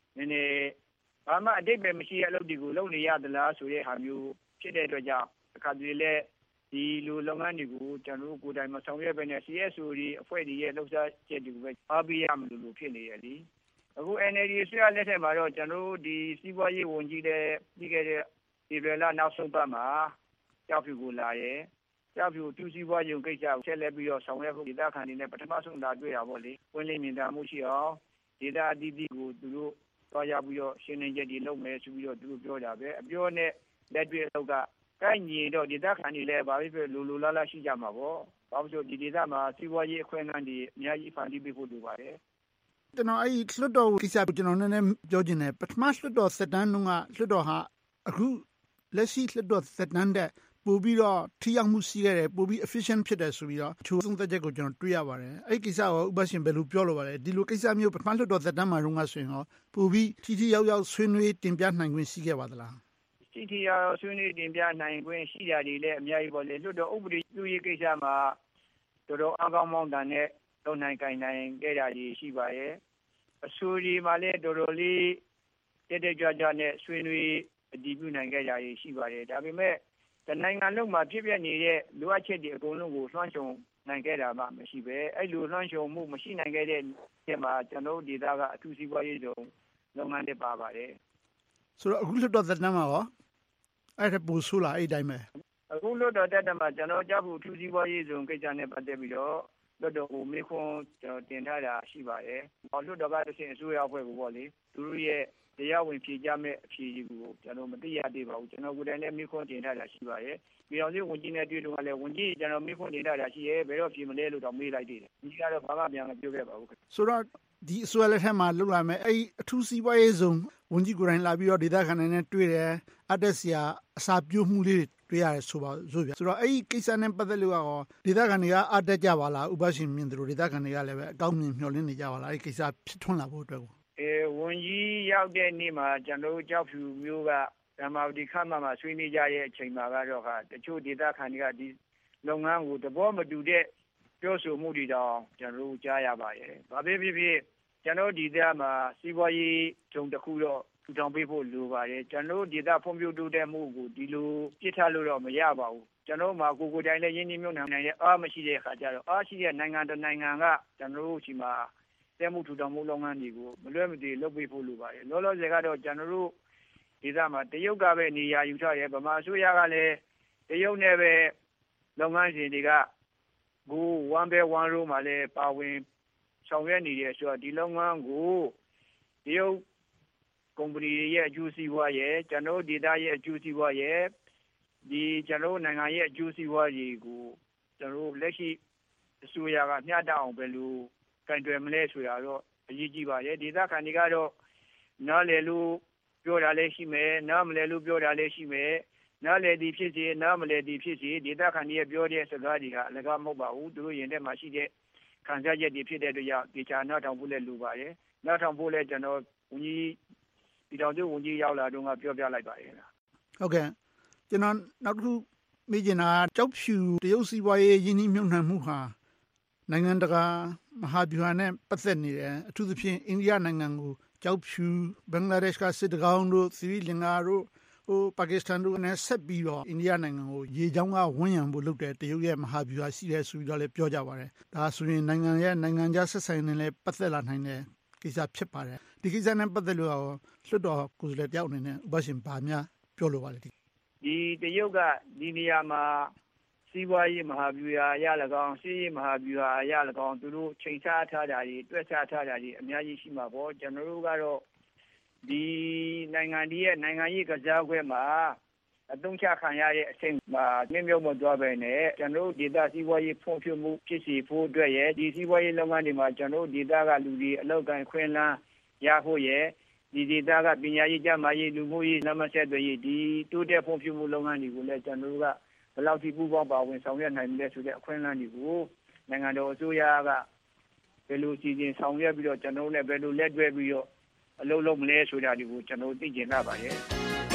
နည်းနည်းဘာမှအတိတ်ပဲမရှိတဲ့အလုပ်တွေကိုလုပ်နေရသလားဆိုတဲ့ဟာမျိုးဖြစ်တဲ့အတွက်ကြောင့်အခါတည်းလဲဒီလိုလုပ်ငန်းတွေကိုကျွန်တော်တို့ကိုယ်တိုင်မဆောင်ရွက်ဘဲနဲ့ C S O တွေအဖွဲ့တွေရဲ့လှုပ်ရှားချက်တွေကိုပဲအားပေးရမလို့လို့ဖြစ်နေရလေအခု N L D ဆွေးရလက်ထက်မှာတော့ကျွန်တော်တို့ဒီစီးပွားရေးဝန်ကြီးတဲ့ပြီးခဲ့တဲ့ဒီဗလာနောက်ဆုံးပတ်မှာကြောက်ဖြူကိုလာရဲကြောက်ဖြူတူစီးပွားရေးကိစ္စကိုဆက်လက်ပြီးတော့ဆောင်ရွက်ဖို့ဒေသခံတွေနဲ့ပထမဆုံးလာတွေ့ရပါလေဝင်လင်းမြင်တာမှုရှိအောင်ဒေသအသီးသီးကိုသူတို့သွားရပြီးတော့ရှင်းလင်းချက်တွေလုပ်မယ်ဆိုပြီးတော့သူတို့ပြောတာပဲအပြောနဲ့လက်တွေ့အလုပ်ကကိုက်ညီတော့ဒေသခံတွေလည်းဘာဖြစ်ဖြစ်လူလူလားလားရှိကြမှာပေါ့ဘာလို့ဒီဒေသမှာစီးပွားရေးအခွင့်အလမ်းတွေအများကြီးဖန်တီးပေးဖို့လိုပါတယ်ကျွန်တော်အဲ့လွှတ်တော်ကိစ္စကိုကျွန်တော်နည်းနည်းပြောချင်တယ်ပထမလွှတ်တော်သက်တမ်းတုန်းကလွှတ်တော်ဟာအခုလက်ရှိလွှတ်တော်သက်တမ်းတဲ့ပို့ပြီးတော့ထိရောက်မှုရှိခဲ့တယ်ပို့ပြီး efficient ဖြစ်တယ်ဆိုပြီးတော့ချိုးသုံးသက်ချက်ကိုကျွန်တော်တွေ့ရပါတယ်အဲ့ဒီကိစ္စကိုဥပရှင်ဘယ်လိုပြောလို့ပါလဲဒီလိုကိစ္စမျိုးပထမလွှတ်တော်သက်တမ်းမှာတုန်းကဆိုရင်တော့ပို့ပြီးထိထိရောက်ရောက်ဆွေးနွေးတင်ပြနိုင်ခွင့်ရှိခဲ့ပါသလားထိထိရောက်ရောက်ဆွေးနွေးတင်ပြနိုင်ခွင့်ရှိတာတွေလည်းအများကြီးပေါ့လေလွှတ်တော်ဥပဒေပြုရေးကိစ္စမှာတော်တော်အကောင်းမောင်းတန်နဲ့လုံနိုင်ကိုင်နိုင်ခဲ့တာကြီးရှိပါရဲ့အဆိုဒီမှာလည်းတော်တော်လေးတက်တက်ကြွကြွနဲ့ဆွေးနွေးအတည်ပြုနိုင်ခဲ့တာကြီးရှိပါတယ်ဒါပေမဲ့တနိုင်ငံလုံးမှာဖြစ်ပျက်နေတဲ့လိုအပ်ချက်တွေအကုန်လုံးကိုလွှမ်းခြုံနိုင်ခဲ့တာမှမရှိပဲအဲ့လိုလွှမ်းခြုံမှုမရှိနိုင်ခဲ့တဲ့ချက်မှာကျွန်တော်ဒေသကအထူးစီးပွားရေးဆောင်လုပ်ငန်းတွေပါပါတယ်ဆိုတော့အခုလွှတ်တော်သက်တမ်းမှာရောအဲ့ဒါပူဆူလာအဲ့တိုင်းပဲအခုလွှတ်တော်သက်တမ်းမှာကျွန်တော်ကြားဖို့အထူးစီးပွားရေးဆောင်ကိစ္စနဲ့ပတ်သက်ပြီးတော့လွှတ်တော်ကိုမေးခွန်းကျွန်တော်တင်ထားတာရှိပါတယ်။လွှတ်တော်ကတစ်ဆင့်အစိုးရအဖွဲ့ကိုပေါ့လေသူတို့ရဲ့တရားဝင်ဖြေကြားမဲ့အဖြေကိုကျွန်တော်မသိရသေးပါဘူးကျွန်တော်ကိုယ်တိုင်လည်းမေးခွန်းတင်ထားတာရှိပါတယ်။ပြည်တော်စုဝန်ကြီးနဲ့တွေ့တော့လည်းဝန်ကြီးကျွန်တော်မေးခွန်းတင်ထားတာရှိရဲ့ဘယ်တော့ဖြေမလဲလို့တော့မေးလိုက်သေးတယ်။ဒီကတော့ဘာမှပြန်မပြောခဲ့ပါဘူး။ဆိုတော့ဒီအစိုးရလက်ထက်မှာလုပ်လာမယ်အဲ့အထူးစီးပွားရေးဆောင်ဝန်ကြီးကိုယ်တိုင်လာပြီးတော့ဒေသခံတွေနဲ့တွေ့တယ်အတက်စရာအစာပြိုးမှုလေးတွေ့ရတယ်ဆိုပါဆိုပြဆိုတော့အဲ့ဒီကိစ္စနဲ့ပတ်သက်လို့ရောဒေသခံတွေကအတက်ကြပါလားဥပရှင်မြင်တို့ဒေသခံတွေကလည်းပဲအကောင်းမြင်မျှော်လင့်နေကြပါလားအဲ့ဒီကိစ္စဖြစ်ထွန်းလာဖို့အတွက်ကိုအဲဝန်ကြီးရောက်တဲ့နေ့မှာကျွန်တော်ကြောက်ဖြူမျိုးကဓမ္မဝတီခမ်းမမှာဆွေးနွေးကြတဲ့အချိန်မှာကတော့ဟာတချို့ဒေသခံတွေကဒီလုပ်ငန်းကိုသဘောမတူတဲ့ပြောဆိုမှုတွေတောင်ကျွန်တော်ကြားရပါတယ်။ဘာဖြစ်ဖြစ်ဖြစ်ကျွန်တော်ဒီဒေသမှာစီးပွားရေးဂျုံတစ်ခုတော့ထူထောင်ပေးဖို့လိုပါတယ်ကျွန်တော်ဒေသဖွံ့ဖြိုးတိုးတက်မှုကိုဒီလိုပြစ်ထားလို့တော့မရပါဘူးကျွန်တော်မှာကိုကိုတိုင်းလည်းရင်းနှီးမြှုပ်နှံနိုင်တဲ့အားမရှိတဲ့အခါကျတော့အားရှိတဲ့နိုင်ငံတနိုင်ငံကကျွန်တော်တို့ဒီမှာတဲမှုထူထောင်မှုလုပ်ငန်းတွေကိုမလွဲမသွေလုပ်ပေးဖို့လိုပါတယ်လောလောဆယ်ကတော့ကျွန်တော်တို့ဒေသမှာတရုတ်ကပဲနေရာယူထားတယ်ဗမာအစိုးရကလည်းတရုတ်နဲ့ပဲလုပ်ငန်းရှင်တွေကဘူ one by one row မှာလည်းပါဝင်ဆောင်ရွက်နေတယ်ဆိုတော့ဒီလုပ်ငန်းကိုတရုတ်ကုမ္ပဏီရဲ့အကျိုးစီးပွားရဲ့ကျွန်တော်ဒေသရဲ့အကျိုးစီးပွားရဲ့ဒီကျွန်တော်နိုင်ငံရဲ့အကျိုးစီးပွားတွေကိုကျွန်တော်လက်ရှိအစိုးရကမျှတအောင်ပဲလို့ကင်တွယ်မလဲဆိုတာတော့အရေးကြီးပါတယ်ဒေသခံတွေကတော့နားလည်လို့ပြောတာလည်းရှိမယ်နားမလည်လို့ပြောတာလည်းရှိမယ်နားလည်သည်ဖြစ်စေနားမလည်သည်ဖြစ်စေဒေသခံတွေရဲ့ပြောတဲ့စကားတွေကအလကားမဟုတ်ပါဘူးသူတို့ရင်ထဲမှာရှိတဲ့ခံစားချက်တွေဖြစ်တဲ့အတွက်ကြောင့်ဒီချာနောက်ထောင်ဖို့လည်းလိုပါတယ်နောက်ထောင်ဖို့လည်းကျွန်တော်ဝန်ကြီးဒီတော်ကျဝန်ကြီးရောက်လာတော့ငါပြောပြလိုက်ပါရဲ့လားဟုတ်ကဲ့ကျွန်တော်နောက်တစ်ခုမေးချင်တာကြောက်ဖြူတရုတ်စီးပွားရေးယင်းနှိမ့်မြုံနှံမှုဟာနိုင်ငံတကာမဟာဗျူဟာနဲ့ပတ်သက်နေတယ်အထူးသဖြင့်အိန္ဒိယနိုင်ငံကိုကြောက်ဖြူဘင်္ဂလားဒေ့ရှ်ကစစ်တကောင်းတို့သီရိလင်္ကာတို့ဟိုပါကစ္စတန်တို့နဲ့ဆက်ပြီးတော့အိန္ဒိယနိုင်ငံကိုရေချောင်းကဝန်းရံဖို့လုပ်တဲ့တရုတ်ရဲ့မဟာဗျူဟာရှိတယ်ဆိုပြီးတော့လည်းပြောကြပါတယ်ဒါဆိုရင်နိုင်ငံရဲ့နိုင်ငံခြားဆက်ဆံရေးနဲ့လည်းပတ်သက်လာနိုင်တယ်ကိစ္စဖြစ်ပါတယ်ဒီကိစ္စနဲ့ပတ်သက်လို့လွှတ်တော်ကိုယ်စားလှယ်တယောက်အနေနဲ့ဥပရှင်ဘာများပြောလိုပါလဲဒီဒီတရုတ်ကဒီနေရာမှာစီးပွားရေးမဟာဗျူဟာအရ၎င်းစီးရေးမဟာဗျူဟာအရ၎င်းသူတို့ချိန်ဆထားတာတွေတွက်ဆထားတာတွေအများကြီးရှိမှာပေါ့ကျွန်တော်တို့ကတော့ဒီနိုင်ငံကြီးရဲ့နိုင်ငံရေးကစားကွက်မှာအသုံးချခံရတဲ့အဆင့်မှာမြင့်မြတ်မသွားပဲနဲ့ကျွန်တော်ဒေသစီးပွားရေးဖွံ့ဖြိုးမှုဖြစ်စီဖို့အတွက်ရဲ့ဒီစီးပွားရေးလုပ်ငန်းတွေမှာကျွန်တော်ဒေသကလူတွေအလောက်ကန်ခွင့်လန်းရဖို့ရဲ့ဒီဒေသကပညာရေးကျန်းမာရေးလူမှုရေးနမဆက်တွေဒီတိုးတက်ဖွံ့ဖြိုးမှုလုပ်ငန်းတွေကိုလည်းကျွန်တော်ကဘယ်လောက်ထိပူးပေါင်းပါဝင်ဆောင်ရွက်နိုင်မလဲဆိုတဲ့အခွင့်အလမ်းတွေကိုနိုင်ငံတော်အစိုးရကဘယ်လိုစီစဉ်ဆောင်ရွက်ပြီးတော့ကျွန်တော်နဲ့ဘယ်လိုလက်တွဲပြီးတော့အလုပ်လုပ်မလဲဆိုတာဒီကိုကျွန်တော်သိကျင်လာပါရဲ့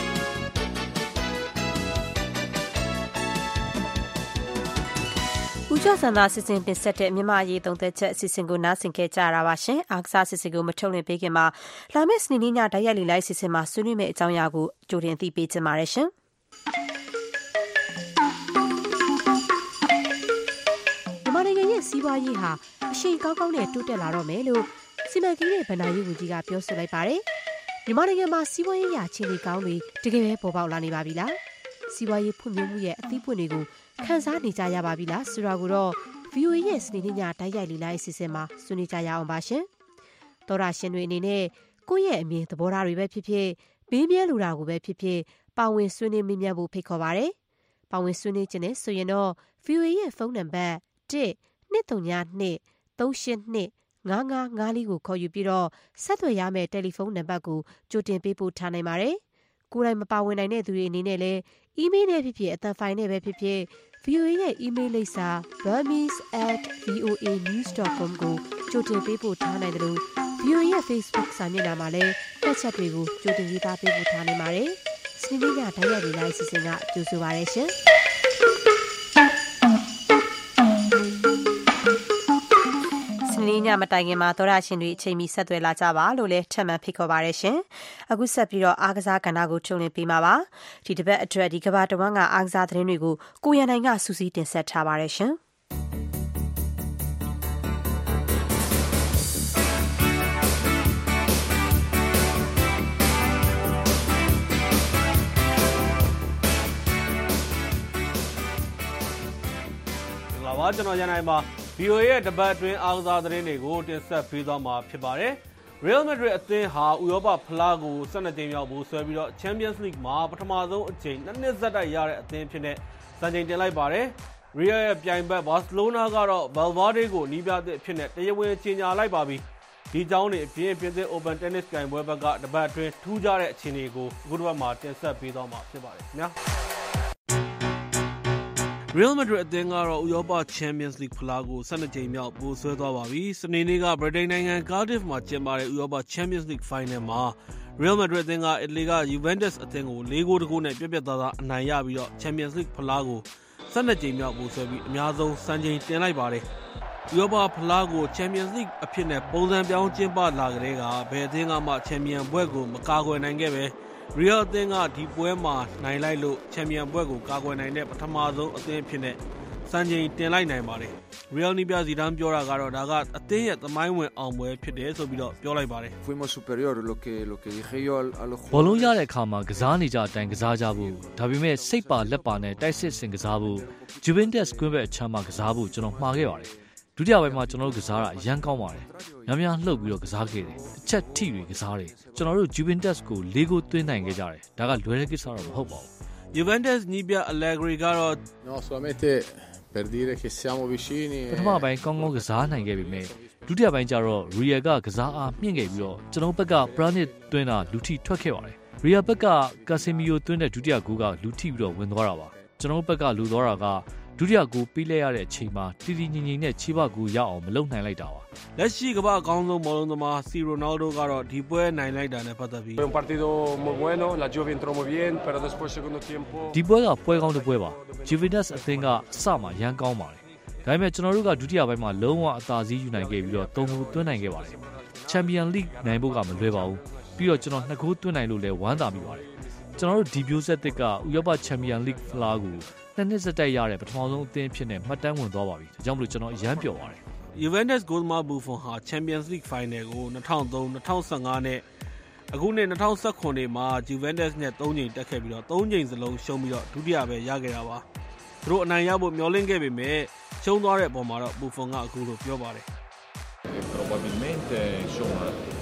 ဥဦးကျော်စံသာစီစဉ်တင်ဆက်တဲ့မြန်မာရေးသုံးသက်ချက်အစီအစဉ်ကိုနားဆင်ခဲ့ကြရတာပါရှင်အားကစားအစီအစဉ်ကိုမထုတ်လွှင့်ပေးခင်မှာလာမယ့်စနေနေ့ညတိုက်ရိုက်လေလိုက်အစီအစဉ်မှာဆွေးနွေးမယ့်အကြောင်းအရာကိုကြိုတင်အသိပေးချင်ပါတယ်ရှင်မြန်မာနိုင်ငံရဲ့စီးပွားရေးဟာအရှိန်ကောင်းကောင်းနဲ့တိုးတက်လာတော့မယ်လို့စီမံကိန်းနဲ့ဗဏ္ဍာရေးဝန်ကြီးကပြောဆိုလိုက်ပါတယ်မြန်မာနိုင်ငံမှာစီးပွားရေးရာအခြေအနေကောင်းတွေတကယ်ပဲပေါ်ပေါက်လာနေပါပြီလားစီးပွားရေးဖွံ့ဖြိုးမှုရဲ့အသီးပွင့်တွေကိုခန်းစားနေကြရပါပြီလားဆိုတာကိုတော့ ဗီအိုအေ ရဲ့စနေနေ့ညတိုက်ရိုက်လေ့လာအစီအစဉ်မှာဆွေးနွေးကြရအောင်ပါရှင်။သောတာရှင်တွေအနေနဲ့ကိုယ့်ရဲ့အမြင်သဘောထားတွေပဲဖြစ်ဖြစ်ဘေးမြဲလိုတာကိုပဲဖြစ်ဖြစ်ပါဝင်ဆွေးနွေးမိမြတ်ဖို့ဖိတ်ခေါ်ပါရစေ။ပါဝင်ဆွေးနွေးခြင်းနဲ့ဆိုရင်တော့ ဗီအိုအေ ရဲ့ဖုန်းနံပါတ်တစ် နှစ်သုံးနှစ် သုံးရှစ်နှစ် ငါးငါးငါးလေးကိုခေါ်ယူပြီးတော့ဆက်သွယ်ရမယ့်တယ်လီဖုန်းနံပါတ်ကိုကြိုတင်ပေးပို့ထားနိုင်ပါတယ်။ကိုယ်တိုင်မပါဝင်နိုင်တဲ့သူတွေအနေနဲ့လည်းအီးမေးလ်နဲ့ဖြစ်ဖြစ်အသံဖိုင်နဲ့ပဲဖြစ်ဖြစ် ဗီအိုအေ ရဲ့ email လိပ်စာ burmese at voa news dot com ကိုကြိုတင်ပေးပို့ထားနိုင်တယ်လို့ ဗီအိုအေ ရဲ့ Facebook စာမျက်နှာမှာလည်းဖတ်ချက်တွေကိုကြိုတင်ရေးသားပေးပို့ထားနိုင်ပါတယ်။စနေနေ့ညတိုက်ရိုက်လေးလိုက်အစီအစဉ်ကကြိုဆိုပါရရှင်။စနေညမတိုင်ခင်မှာသောရရှင်တွေအချိန်မီဆက်သွယ်လာကြပါလို့လည်းထပ်မံဖိတ်ခေါ်ပါရရှင်။အခုဆက်ပြီးတော့အားကစားကဏ္ဍကိုထုတ်လွှင့်ပေးမှာပါ။ဒီတစ်ပတ်အတွက်ဒီကမ္ဘာတဝန်းကအားကစားသတင်းတွေကိုကိုရန်နိုင်ကစူးစီးတင်ဆက်ထားပါရရှင်။ပါကျွန်တော်ရန်နိုင်ပါ ဗီအိုအေ ရဲ့တပတ်အတွင်းအားကစားသတင်းတွေကိုတင်ဆက်ပေးသွားမှာဖြစ်ပါတယ်။ Real Madrid အသင်းဟာဥရောပဖလားကိုဆယ်နှစ်ကြိမ်မြောက်ဖို့ဆွဲပြီးတော့ Champions League မှာပထမဆုံးအကြိမ်နှစ်နှစ်ဆက်တိုက်ရတဲ့အသင်းဖြစ်တဲ့စံချိန်တင်လိုက်ပါတယ်။ Real ရဲ့ပြိုင်ဘက် Barcelona ကတော့ Valverde ကိုနီးပြသစ်ဖြစ်တဲ့တရားဝင်ကြေညာလိုက်ပါပြီ။ဒီကြောင်းတွေအပြင်ပြင်သစ် Open Tennis ပြိုင်ပွဲဘက်ကတပတ်အတွင်းထူးခြားတဲ့အခြေအနေကိုအခုတစ်ပတ်မှာတင်ဆက်ပေးသွားမှာဖြစ်ပါတယ်ခင်ဗျာ။ Real Madrid အသင်းကတော့ဥရောပ Champions League ဖလားကိုဆယ်နှစ်ကြိမ်မြောက်ပိုဆွဲသွားပါပြီ။စနေနေ့ကဗြိတိန်နိုင်ငံ Cardiff မှာကျင်းပတဲ့ဥရောပ Champions League Final မှာ Real Madrid အသင်းကအီတလီက Juventus အသင်းကိုလေးဂိုးတစ်ဂိုးနဲ့ပြတ်ပြတ်သားသားအနိုင်ရပြီးတော့ Champions League ဖလားကိုဆယ်နှစ်ကြိမ်မြောက်ပိုဆွဲပြီးအများဆုံးစံချိန်တင်လိုက်ပါတယ်။ဥရောပဖလားကို Champions League အဖြစ်နဲ့ပုံစံပြောင်းကျင်းပလာကြတဲ့ကဘယ်အသင်းကမှ Champion ဘွဲ့ကိုမကာကွယ်နိုင်ခဲ့ပဲ Real အသင်းကဒီပွဲမှာနိုင်လိုက်လို့ Champion ဘွဲ့ကိုကာကွယ်နိုင်တဲ့ပထမဆုံးအသင်းဖြစ်တဲ့စံချိန်တင်လိုက်နိုင်ပါတယ်။ Real နီးပြဇီဒန်ပြောတာကတော့ဒါကအသင်းရဲ့သမိုင်းဝင်အောင်ပွဲဖြစ်တယ်ဆိုပြီးတော့ပြောလိုက်ပါတယ်။ Fuimos superior lo que lo que dije yo a los ဘောလုံးရတဲ့အခါမှာကစားနေကြအတိုင်းကစားကြဖို့ဒါပေမဲ့စိတ်ပါလက်ပါနဲ့တိုက်စစ်ဆင်ကစားဖို့ Juventus ကွင်းဘက်အချမ်းမှာကစားဖို့ကျွန်တော်မှားခဲ့ပါတယ်။ဒုတိယပိုင်းမှာကျွန်တော်တို့ကစားတာအရန်ကောင်းပါတယ်။များများလှုပ်ပြီးတော့ကစားခဲ့တယ်။အချက်ထိတွေကစားတယ်။ကျွန်တော်တို့ Juventus ကိုလေးဂိုးသွင်းနိုင်ခဲ့ကြတယ်။ဒါကလွယ်တဲ့ကိစ္စတော့မဟုတ်ပါဘူး။ Juventus နီးပြ Allegri ကတော့ No solamente per dire che siamo vicini ပထမပိုင်းကောင်းကောင်းကစားနိုင်ခဲ့ပြီမဲ့ဒုတိယပိုင်းကျတော့ Real ကကစားအားမြင့်ခဲ့ပြီးတော့ကျွန်တော်ဘက်က Pjanic သွင်းတာလူထိထွက်ခဲ့ပါတယ်။ Real ဘက်က Casemiro သွင်းတဲ့ဒုတိယဂိုးကလူထိပြီးတော့ဝင်သွားတာပါ။ကျွန်တော်ဘက်ကလူသွားတာကဒုတိယဂိုးပေးလိုက်ရတဲ့အချိန်မှာတီတီငိမ့်ငိမ့်နဲ့ခြေပဂိုးရအောင်မလုပ်နိုင်လိုက်တာပါ။လက်ရှိကမ္ဘာအကောင်းဆုံးဘောလုံးသမား C Ronaldo ကတော့ဒီပွဲနိုင်လိုက်တာနဲ့ပတ်သက်ပြီး Un partido muy bueno, la Juve entró muy bien, pero después segundo tiempo ဒီပွဲကပွဲကောင်းတစ်ပွဲပါ။ Juventus အသင်းကအစမှာရန်ကောင်းပါတယ်။ဒါပေမဲ့ကျွန်တော်တို့ကဒုတိယပိုင်းမှာလုံးဝအသာစီးယူနိုင်ခဲ့ပြီးတော့သုံးဂိုးသွင်းနိုင်ခဲ့ပါတယ်။ Champions League နိုင်ဖို့ကမလွယ်ပါဘူး။ပြီးတော့ကျွန်တော်နှစ်ဂိုးသွင်းနိုင်လို့လည်းဝမ်းသာမိပါတယ်။ကျွန်တော်တို့ဒီပြိုးဆက်တစ်ကဥရောပ Champions League ဖလားကိုနှစ်နှစ်ဆက်တိုက်ရတဲ့ပထမဆုံးအသင်းဖြစ်နေမှတ်တမ်းဝင်သွားပါပြီ။ဒါကြောင့်မလို့ကျွန်တော်အရန်ပျော်ပါတယ်။ Juventus ဂိုးသမား Buffon ဟာ Champions League Final ကို၂၀၀၃ ၂၀၁၅နဲ့အခုနှစ်၂၀၁၇နှစ်မှာ Juventus နဲ့သုံးကြိမ်တက်ခဲ့ပြီးတော့သုံးကြိမ်စလုံးရှုံးပြီးတော့ဒုတိယပဲရခဲ့တာပါ။သူတို့အနိုင်ရဖို့မျှော်လင့်ခဲ့ပေမဲ့ရှုံးသွားတဲ့အပေါ်မှာတော့ Buffon ကအခုလိုပြောပါတယ်။ Probabilmente insomma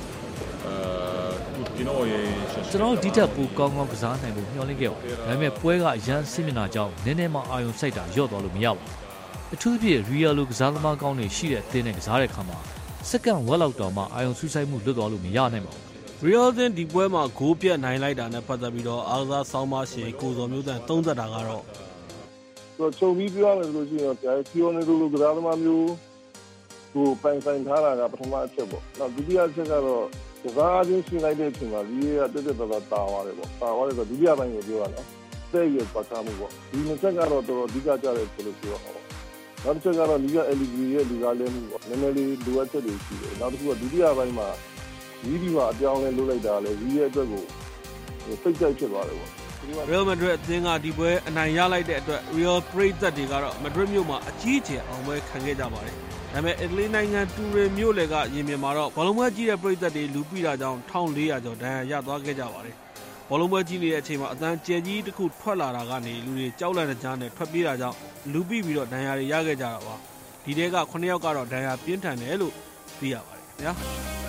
tutti noi ကျွန်တော်ဒီတက်ပိုကောင်းကောင်းကစားနိုင်ဖို့မျှော်လင့်ခဲ့ပါတယ်။ဒါပေမဲ့ပွဲကအရန်ဆင်မျက်နှာကြောင့်နည်းနည်းမှအာရုံစိုက်တာရော့သွားလို့မရပါဘူး။အထူးသဖြင့် Real လိုကစားသမားကောင်းတွေရှိတဲ့အသင်းနဲ့ကစားတဲ့အခါမှာစက္ကန့်ဝက်လောက်တောင်မှအာရုံစူးစိုက်မှုလွတ်သွားလို့မရနိုင်ပါဘူး။ Real အသင်းဒီပွဲမှာဂိုးပြတ်နိုင်လိုက်တာနဲ့ပတ်သက်ပြီးတော့အားကစားဆောင်းပါးရှင်ကိုစောမျိုးတန်သုံးသပ်တာကတော့ဆိုချုံပြီးပြောရမယ်ဆိုလို့ရှိရင်ပြောပြောနေလို့ကစားသမားမျိုးကိုပိုင်ဆိုင်ထားတာကပထမအချက်ပေါ့။နောက်ဒုတိယအချက်ကတော့ကစားခြင်းရှိလိုက်တဲ့အချိန်မှာဒီကတက်တက်တာတာသွားတယ်ပေါ့။တာသွားတယ်ဆိုဒုတိယပိုင်းကိုပြောရအောင်။တဲ့ရပတ်ကားမှုပေါ့။ဒီနှစ်ချက်ကတော့တော်တော်အဓိကကျတယ်ဆိုလို့ပြောရအောင်။နောက်တစ်ချက်ကတော့လီဂါ L E B ရဲ့လူသားလဲမှုပေါ့နည်းနည်းလေးလိုအပ်ချက်တွေရှိတယ်နောက်တစ်ခုကဒုတိယပိုင်းမှာဗီဒီမှာအပြောင်းလဲလုပ်လိုက်တာလဲဗီရဲ့အတွက်ကိုစိတ်ကြိုက်ဖြစ်သွားတယ်ပေါ့ Real Madrid အသင်းကဒီပွဲအနိုင်ရလိုက်တဲ့အတွက် Real ပရိသတ်တွေကတော့ Madrid မြို့မှာအကြီးအကျယ်အောင်ပွဲခံခဲ့ကြပါတယ်ဒါပေမဲ့အီတလီနိုင်ငံတူရီမြို့လေကရင်ပြင်မှာတော့ဘောလုံးပွဲကြီးတဲ့ပရိသတ်တွေလူပိတာကြောင့်၁၄၀၀ကျော်ဒဏ်ရာရသွားခဲ့ကြပါတယ်ဘောလုံးပွဲကြီးနေတဲ့အချိန်မှာအသံကျဲကြီးတစ်ခုထွက်လာတာကနေလူတွေကြောက်လန့်တဲ့ကြားနဲ့ထွက်ပြေးတာကြောင့်လူပိပြီးတော့ဒဏ်ရာတွေရခဲ့ကြတာပါဒီတဲကခုနှစ်ယောက်ကတော့ဒဏ်ရာပြင်းထန်တယ်လို့သိရပါတယ်ခင်ဗျာ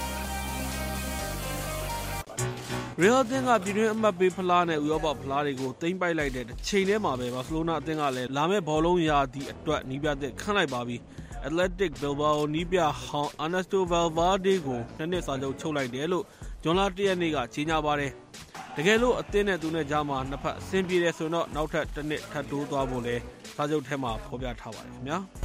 Real အသင်းကပြည်တွင်းအမှတ်ပေးဖလားနဲ့ဥရောပဖလားတွေကိုသိမ်းပိုက်လိုက်တဲ့ချိန်ထဲမှာပဲဘာစီလိုနာအသင်းကလည်းလာမယ့်ဘောလုံးရာသီအတွက်နီးပြသစ်ခန့်လိုက်ပါပြီ။ Athletic Bilbao နီးပြဟောင်း Ernesto Valverde ကိုနှစ်နှစ်စာချုပ်ချုပ်လိုက်တယ်လို့ဇွန်လ၁ရက်နေ့ကကြေညာပါတယ်။တကယ်လို့အသင်းနဲ့သူနဲ့ကြားမှာနှစ်ဖက်အဆင်ပြေတယ်ဆိုတော့နောက်ထပ်တစ်နှစ်ထပ်တိုးသွားဖို့လဲစာချုပ်ထဲမှာဖော်ပြထားပါတယ်ခင်ဗျာ။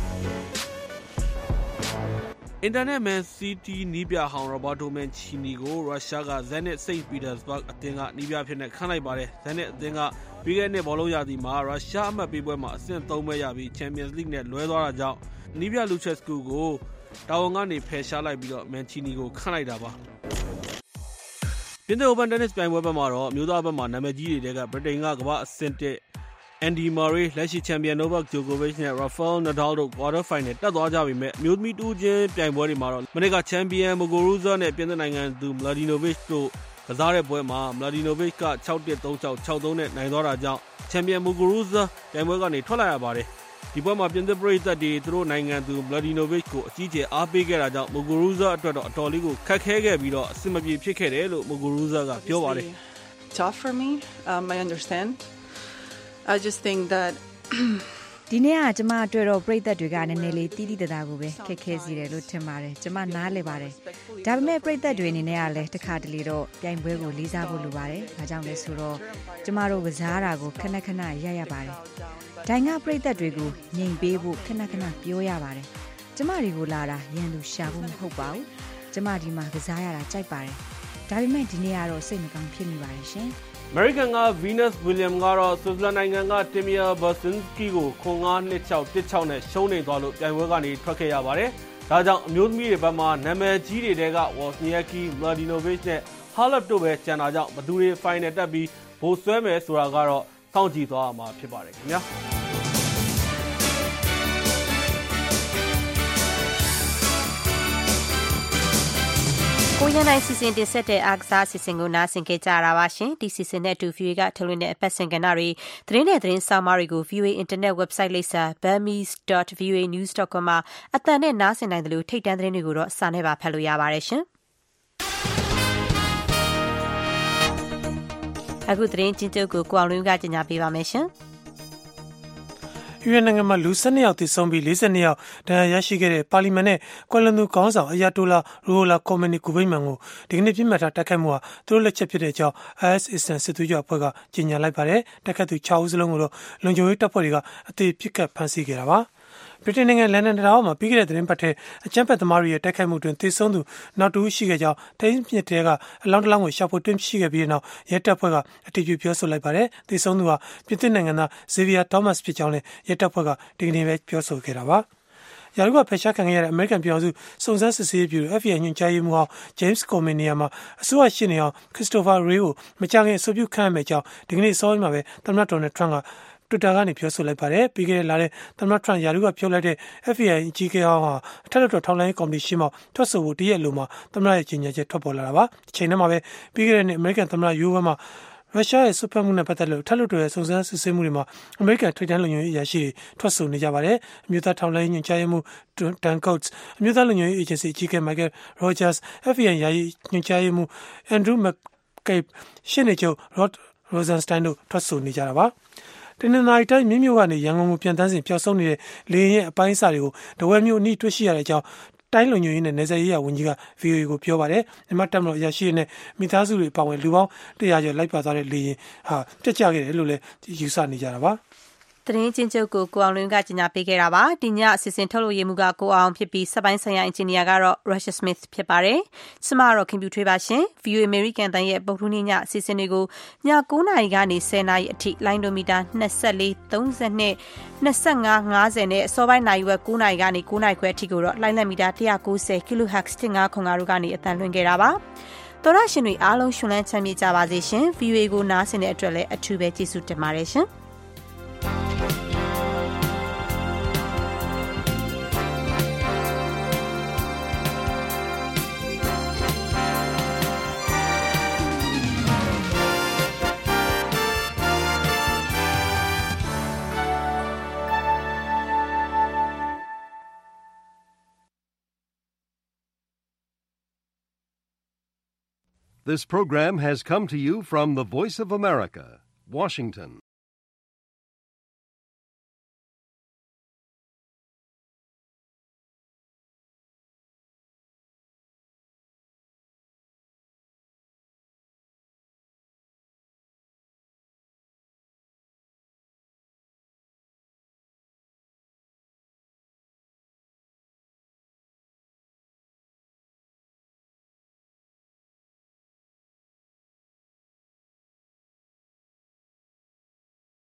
Internet Man City နီးပြဟောင်း Roberto Mancini ကိုရုရှားက Zenit Saint Petersburg အသင်းကနီးပြဖြစ်နဲ့ခန့်လိုက်ပါတယ်။ Zenit အသင်းကပြီးခဲ့တဲ့နှစ်ဘောလုံးရာသီမှာရုရှားအမှတ်ပေးပွဲမှာအဆင့်သုံးပဲရပြီး Champions League နဲ့လွဲသွားတာကြောင့်နီးပြ Lucescu ကိုတာဝန်ကနေဖယ်ရှားလိုက်ပြီးတော့ Mancini ကိုခန့်လိုက်တာပါ။ပြင်သစ် Open Tennis ပြိုင်ပွဲဘက်မှာတော့အမျိုးသားဘက်မှာနာမည်ကြီးတွေကဗြိတိန်ကကမ္ဘာအဆင့်တစ်Andy Murray လက်ရှိချန်ပီယံ Novak Djokovic နဲ့ Rafael Nadal တို့ quarter final တက်သွားကြပြီမဲ့အမျိုးသမီးတူးချင်းပြိုင်ပွဲတွေမှာတော့မနေ့ကချန်ပီယံ Muguruza နဲ့ပြင်သစ်နိုင်ငံသူ Mladenovic တို့ကစားတဲ့ပွဲမှာ Mladenovic က၆တစ်၃၆ ၆သုံးနဲ့နိုင်သွားတာကြောင့်ချန်ပီယံ Muguruza ပြိုင်ပွဲကနေထွက်လာရပါတယ်။ဒီပွဲမှာပြင်သစ်ပရိသတ်တွေသူတို့နိုင်ငံသူ Mladenovic ကိုအကြီးအကျယ်အားပေးခဲ့တာကြောင့် Muguruza အတွက်တော့အတော်လေးကိုခက်ခဲခဲ့ပြီးတော့အဆင်မပြေဖြစ်ခဲ့တယ်လို့ Muguruza ကပြောပါတယ်။ Tough for me. Um, I understand. I just think that ဒီနေ့ကကျမအတွက်တော့ပြည်သက်တွေကနည်းနည်းလေးတီးတီးတသားကိုပဲခက်ခဲစီတယ်လို့ထင်ပါတယ်ကျမနားလည်ပါတယ်ဒါပေမဲ့ပြည်သက်တွေအနေနဲ့ကလည်းတစ်ခါတလေတော့ပြိုင်ပွဲကိုလေးစားဖို့လိုပါတယ်ဒါကြောင့်လဲဆိုတော့ကျမတို့ကစားတာကိုခဏခဏရရပါတယ်ဒိုင်ကပြည်သက်တွေကိုငြိမ်ပေးဖို့ခဏခဏပြောရပါတယ်ကျမတွေကိုလာတာရန်သူရှာဖို့မဟုတ်ပါဘူးကျမဒီမှာကစားရတာကြိုက်ပါတယ်ဒါပေမဲ့ဒီနေ့ကတော့စိတ်မကောင်းဖြစ်မိပါတယ်ရှင် American က Venus Williams ကတော့ Switzerland နိုင်ငံက Timea Bersinski ကိုခွန်ငါး နှစ်၆ တစ်၆နဲ့ရှုံးနိမ့်သွားလို့ပြိုင်ပွဲကနေထွက်ခဲ့ရပါတယ်။ဒါကြောင့်အမျိုးသမီးတွေဘက်မှာနာမည်ကြီးတွေတဲက Wozniacki, Mladenovic နဲ့ Halep တို့ပဲကျန်တာကြောင့်ဘသူတွေ final တက်ပြီးဘိုးဆွဲမယ်ဆိုတာကတော့စောင့်ကြည့်သွားရမှာဖြစ်ပါတယ်ခင်ဗျာ။ကိုရနိုင်စီစဉ်တင်ဆက်တဲ့အားကစားစီစဉ်ကိုနားဆင်ကြကြတာပါရှင်ဒီစီစဉ်နဲ့အတူ ဗီအိုအေ ကထုတ်လွှင့်တဲ့အပတ်စဉ်ကဏ္ဍတွေသတင်းနဲ့သတင်းစာမားတွေကို ဗီအိုအေ internet website လိပ်စာ burmese dot v o a news dot com မှာအသံနဲ့နားဆင်နိုင်တယ်လို့ထိတ်တန်းသတင်းတွေကိုတော့စာနဲ့ပါဖတ်လို့ရပါတယ်ရှင်အခုသတင်းချင်းချုပ်ကိုကိုအောင်လွင်ကကြေညာပေးပါမယ်ရှင်ယူအေနိုင်ငံမှာလူ၁၂ယောက်သေဆုံးပြီး၄၂ယောက်ဒဏ်ရာရရှိခဲ့တဲ့ပါလီမန်နဲ့ကွာလာလမ်ပူခေါင်းဆောင်အယာတိုလာရိုလာကော်မနီကူဗိမန်ကိုဒီကနေ့ပြစ်မှတ်ထားတိုက်ခိုက်မှုဟာသူတို့လက်ချက်ဖြစ်တဲ့အကြောင်း အိုင်အက်စ် အစ္စလမ်စစ်သွေးကြွအဖွဲ့ကကြေညာလိုက်ပါတယ်တိုက်ခိုက်သူ၆ဦးစလုံးကိုတော့လုံခြုံရေးတပ်ဖွဲ့တွေကအသေးပစ်ခတ်ဖမ်းဆီးခဲ့တာပါဗြိတိန်နိုင်ငံလန်ဒန်တရာမှာပြီးခဲ့တဲ့သတင်းပတ်ထဲအကြမ်းဖက်သမားတွေရဲ့တိုက်ခိုက်မှုတွင်သေဆုံးသူနောက်တူရှိခဲ့ကြောင်းထိန်းမြစ်တဲကအလောင်းတစ်လောင်းကိုရှာဖွေတွေ့ရှိခဲ့ပြီးနောက်ရဲတပ်ဖွဲ့ကအတည်ပြုပြောဆိုလိုက်ပါတယ်သေဆုံးသူဟာပြင်သစ်နိုင်ငံသားဇေဗီယာတောမတ်ဖြစ်ကြောင်းလည်းရဲတပ်ဖွဲ့ကဒီကနေ့ပဲပြောဆိုခဲ့တာပါရာထူးကဖယ်ရှားခံခဲ့ရတဲ့အမေရိကန်ပြည်ထောင်စုစုံစမ်းစစ်ဆေးရေးဗျူရို F B I ညွှန်ကြားရေးမှူးဟောင်း James Comey နေရာမှာအစိုးရရှေ့နေအောင် Christopher Wray ကိုမကြာခင်အဆိုပြုခန့်အပ်မယ့်အကြောင်းဒီကနေ့အစောပိုင်းမှာပဲသမ္မတ Donald Trump ကTwitter ကနေပြောဆိုလိုက်ပါတယ်ပြီးခဲ့တဲ့လထဲသမ္မတ Trump ရာထူးကဖြုတ်လိုက်တဲ့ F B I အကြီးအကဲဟောင်းဟာအထက်လွှတ်တော်ထောက်လှမ်းရေးကော်မတီရှေ့မှထွက်ဆိုဖို့တရက်လိုမှာသမ္မတရဲ့ကြေညာချက်ထွက်ပေါ်လာတာပါဒီချိန်ထဲမှာပဲပြီးခဲ့တဲ့နှစ်အမေရိကန်သမ္မတယူဝဲမှာရုရှားရဲ့စွပ်ဖက်မှုနဲ့ပတ်သက်လို့ထပ်လို့တော်ရဲ့စုံစမ်းစစ်ဆေးမှုတွေမှာအမေရိကန်ထိပ်တန်းလုံခြုံရေးအရာရှိတွေထွက်ဆိုနေကြပါတယ်။အမျိုးသားထောက်လှမ်းရေးညွှန်ကြားရေးမှူး Dan Coats အမျိုးသားလုံခြုံရေးအေဂျင်စီအကြီးအကဲ Michael Rogers F B I ယာယီညွှန်ကြားရေးမှူး Andrew McCabe ရှေ့နေချုပ် Rod Rosenstein တို့ထွက်ဆိုနေကြတာပါ။တနင်္လာရီတိုင်းမြို့မြို့ကနေရန်ကုန်ကိုပြန်တန်းစဉ်ပျောက်ဆုံးနေတဲ့လေယာဉ်ရဲ့အပိုင်းအစတွေကိုတဝဲမြို့အနီးတွေ့ရှိရတဲ့အကြောင်းတိုင်းလုံခြုံရေးနဲ့နေဆက်ရေးရဝန်ကြီးက ဗီအိုအေ ကိုပြောပါတယ်မြန်မာတပ်မတော်အရာရှိတွေနဲ့မိသားစုတွေပါဝင်လူပေါင်းတရာကျော်လိုက်ပါသွားတဲ့လေယာဉ်ဟာပြတ်ကျခဲ့တယ်လို့လည်းယူဆနေကြတာပါတသတင်းချင်းချုပ်ကိုကိုအောင်လွင်ကကြီးညာပေးခဲ့တာပါဒီညအစီအစဉ်ထုတ်လို့ရမှုကကိုအောင်ဖြစ်ပြီးစပိုင်းဆိုင်ရာအင်ဂျင်နီယာကတော့ Russia Smith ဖြစ်ပါတယ်ကျမတော့ခင်ဗျူထွေးပါရှင် V O A American တန်ရဲ့ပုဂ္ဂိုလ်နေ့ညအစီအစဉ်တွေကိုည9နာရီကနေ10နာရီအထိလိုင်းဒိုမီတာ24 32 25 50နဲ့အစောပိုင်းနာရီဝက်9နာရီကနေ9နာရီခွဲအထိကိုတော့လိုင်းလက်မီတာ190 kilohertz တစ်ငါးခုံငါတို့ကနေအသံလွှင့်ခဲ့တာပါတော်ရရှင်တွေအားလုံးရှင်လန်းချမ်းမြေ့ကြပါစေရှင် V O A ကိုနားဆင်တဲ့အတွက်လည်းအထူးပဲကျေးဇူးတင်ပါတယ်ရှင် This program has come to you from the Voice of America, Washington.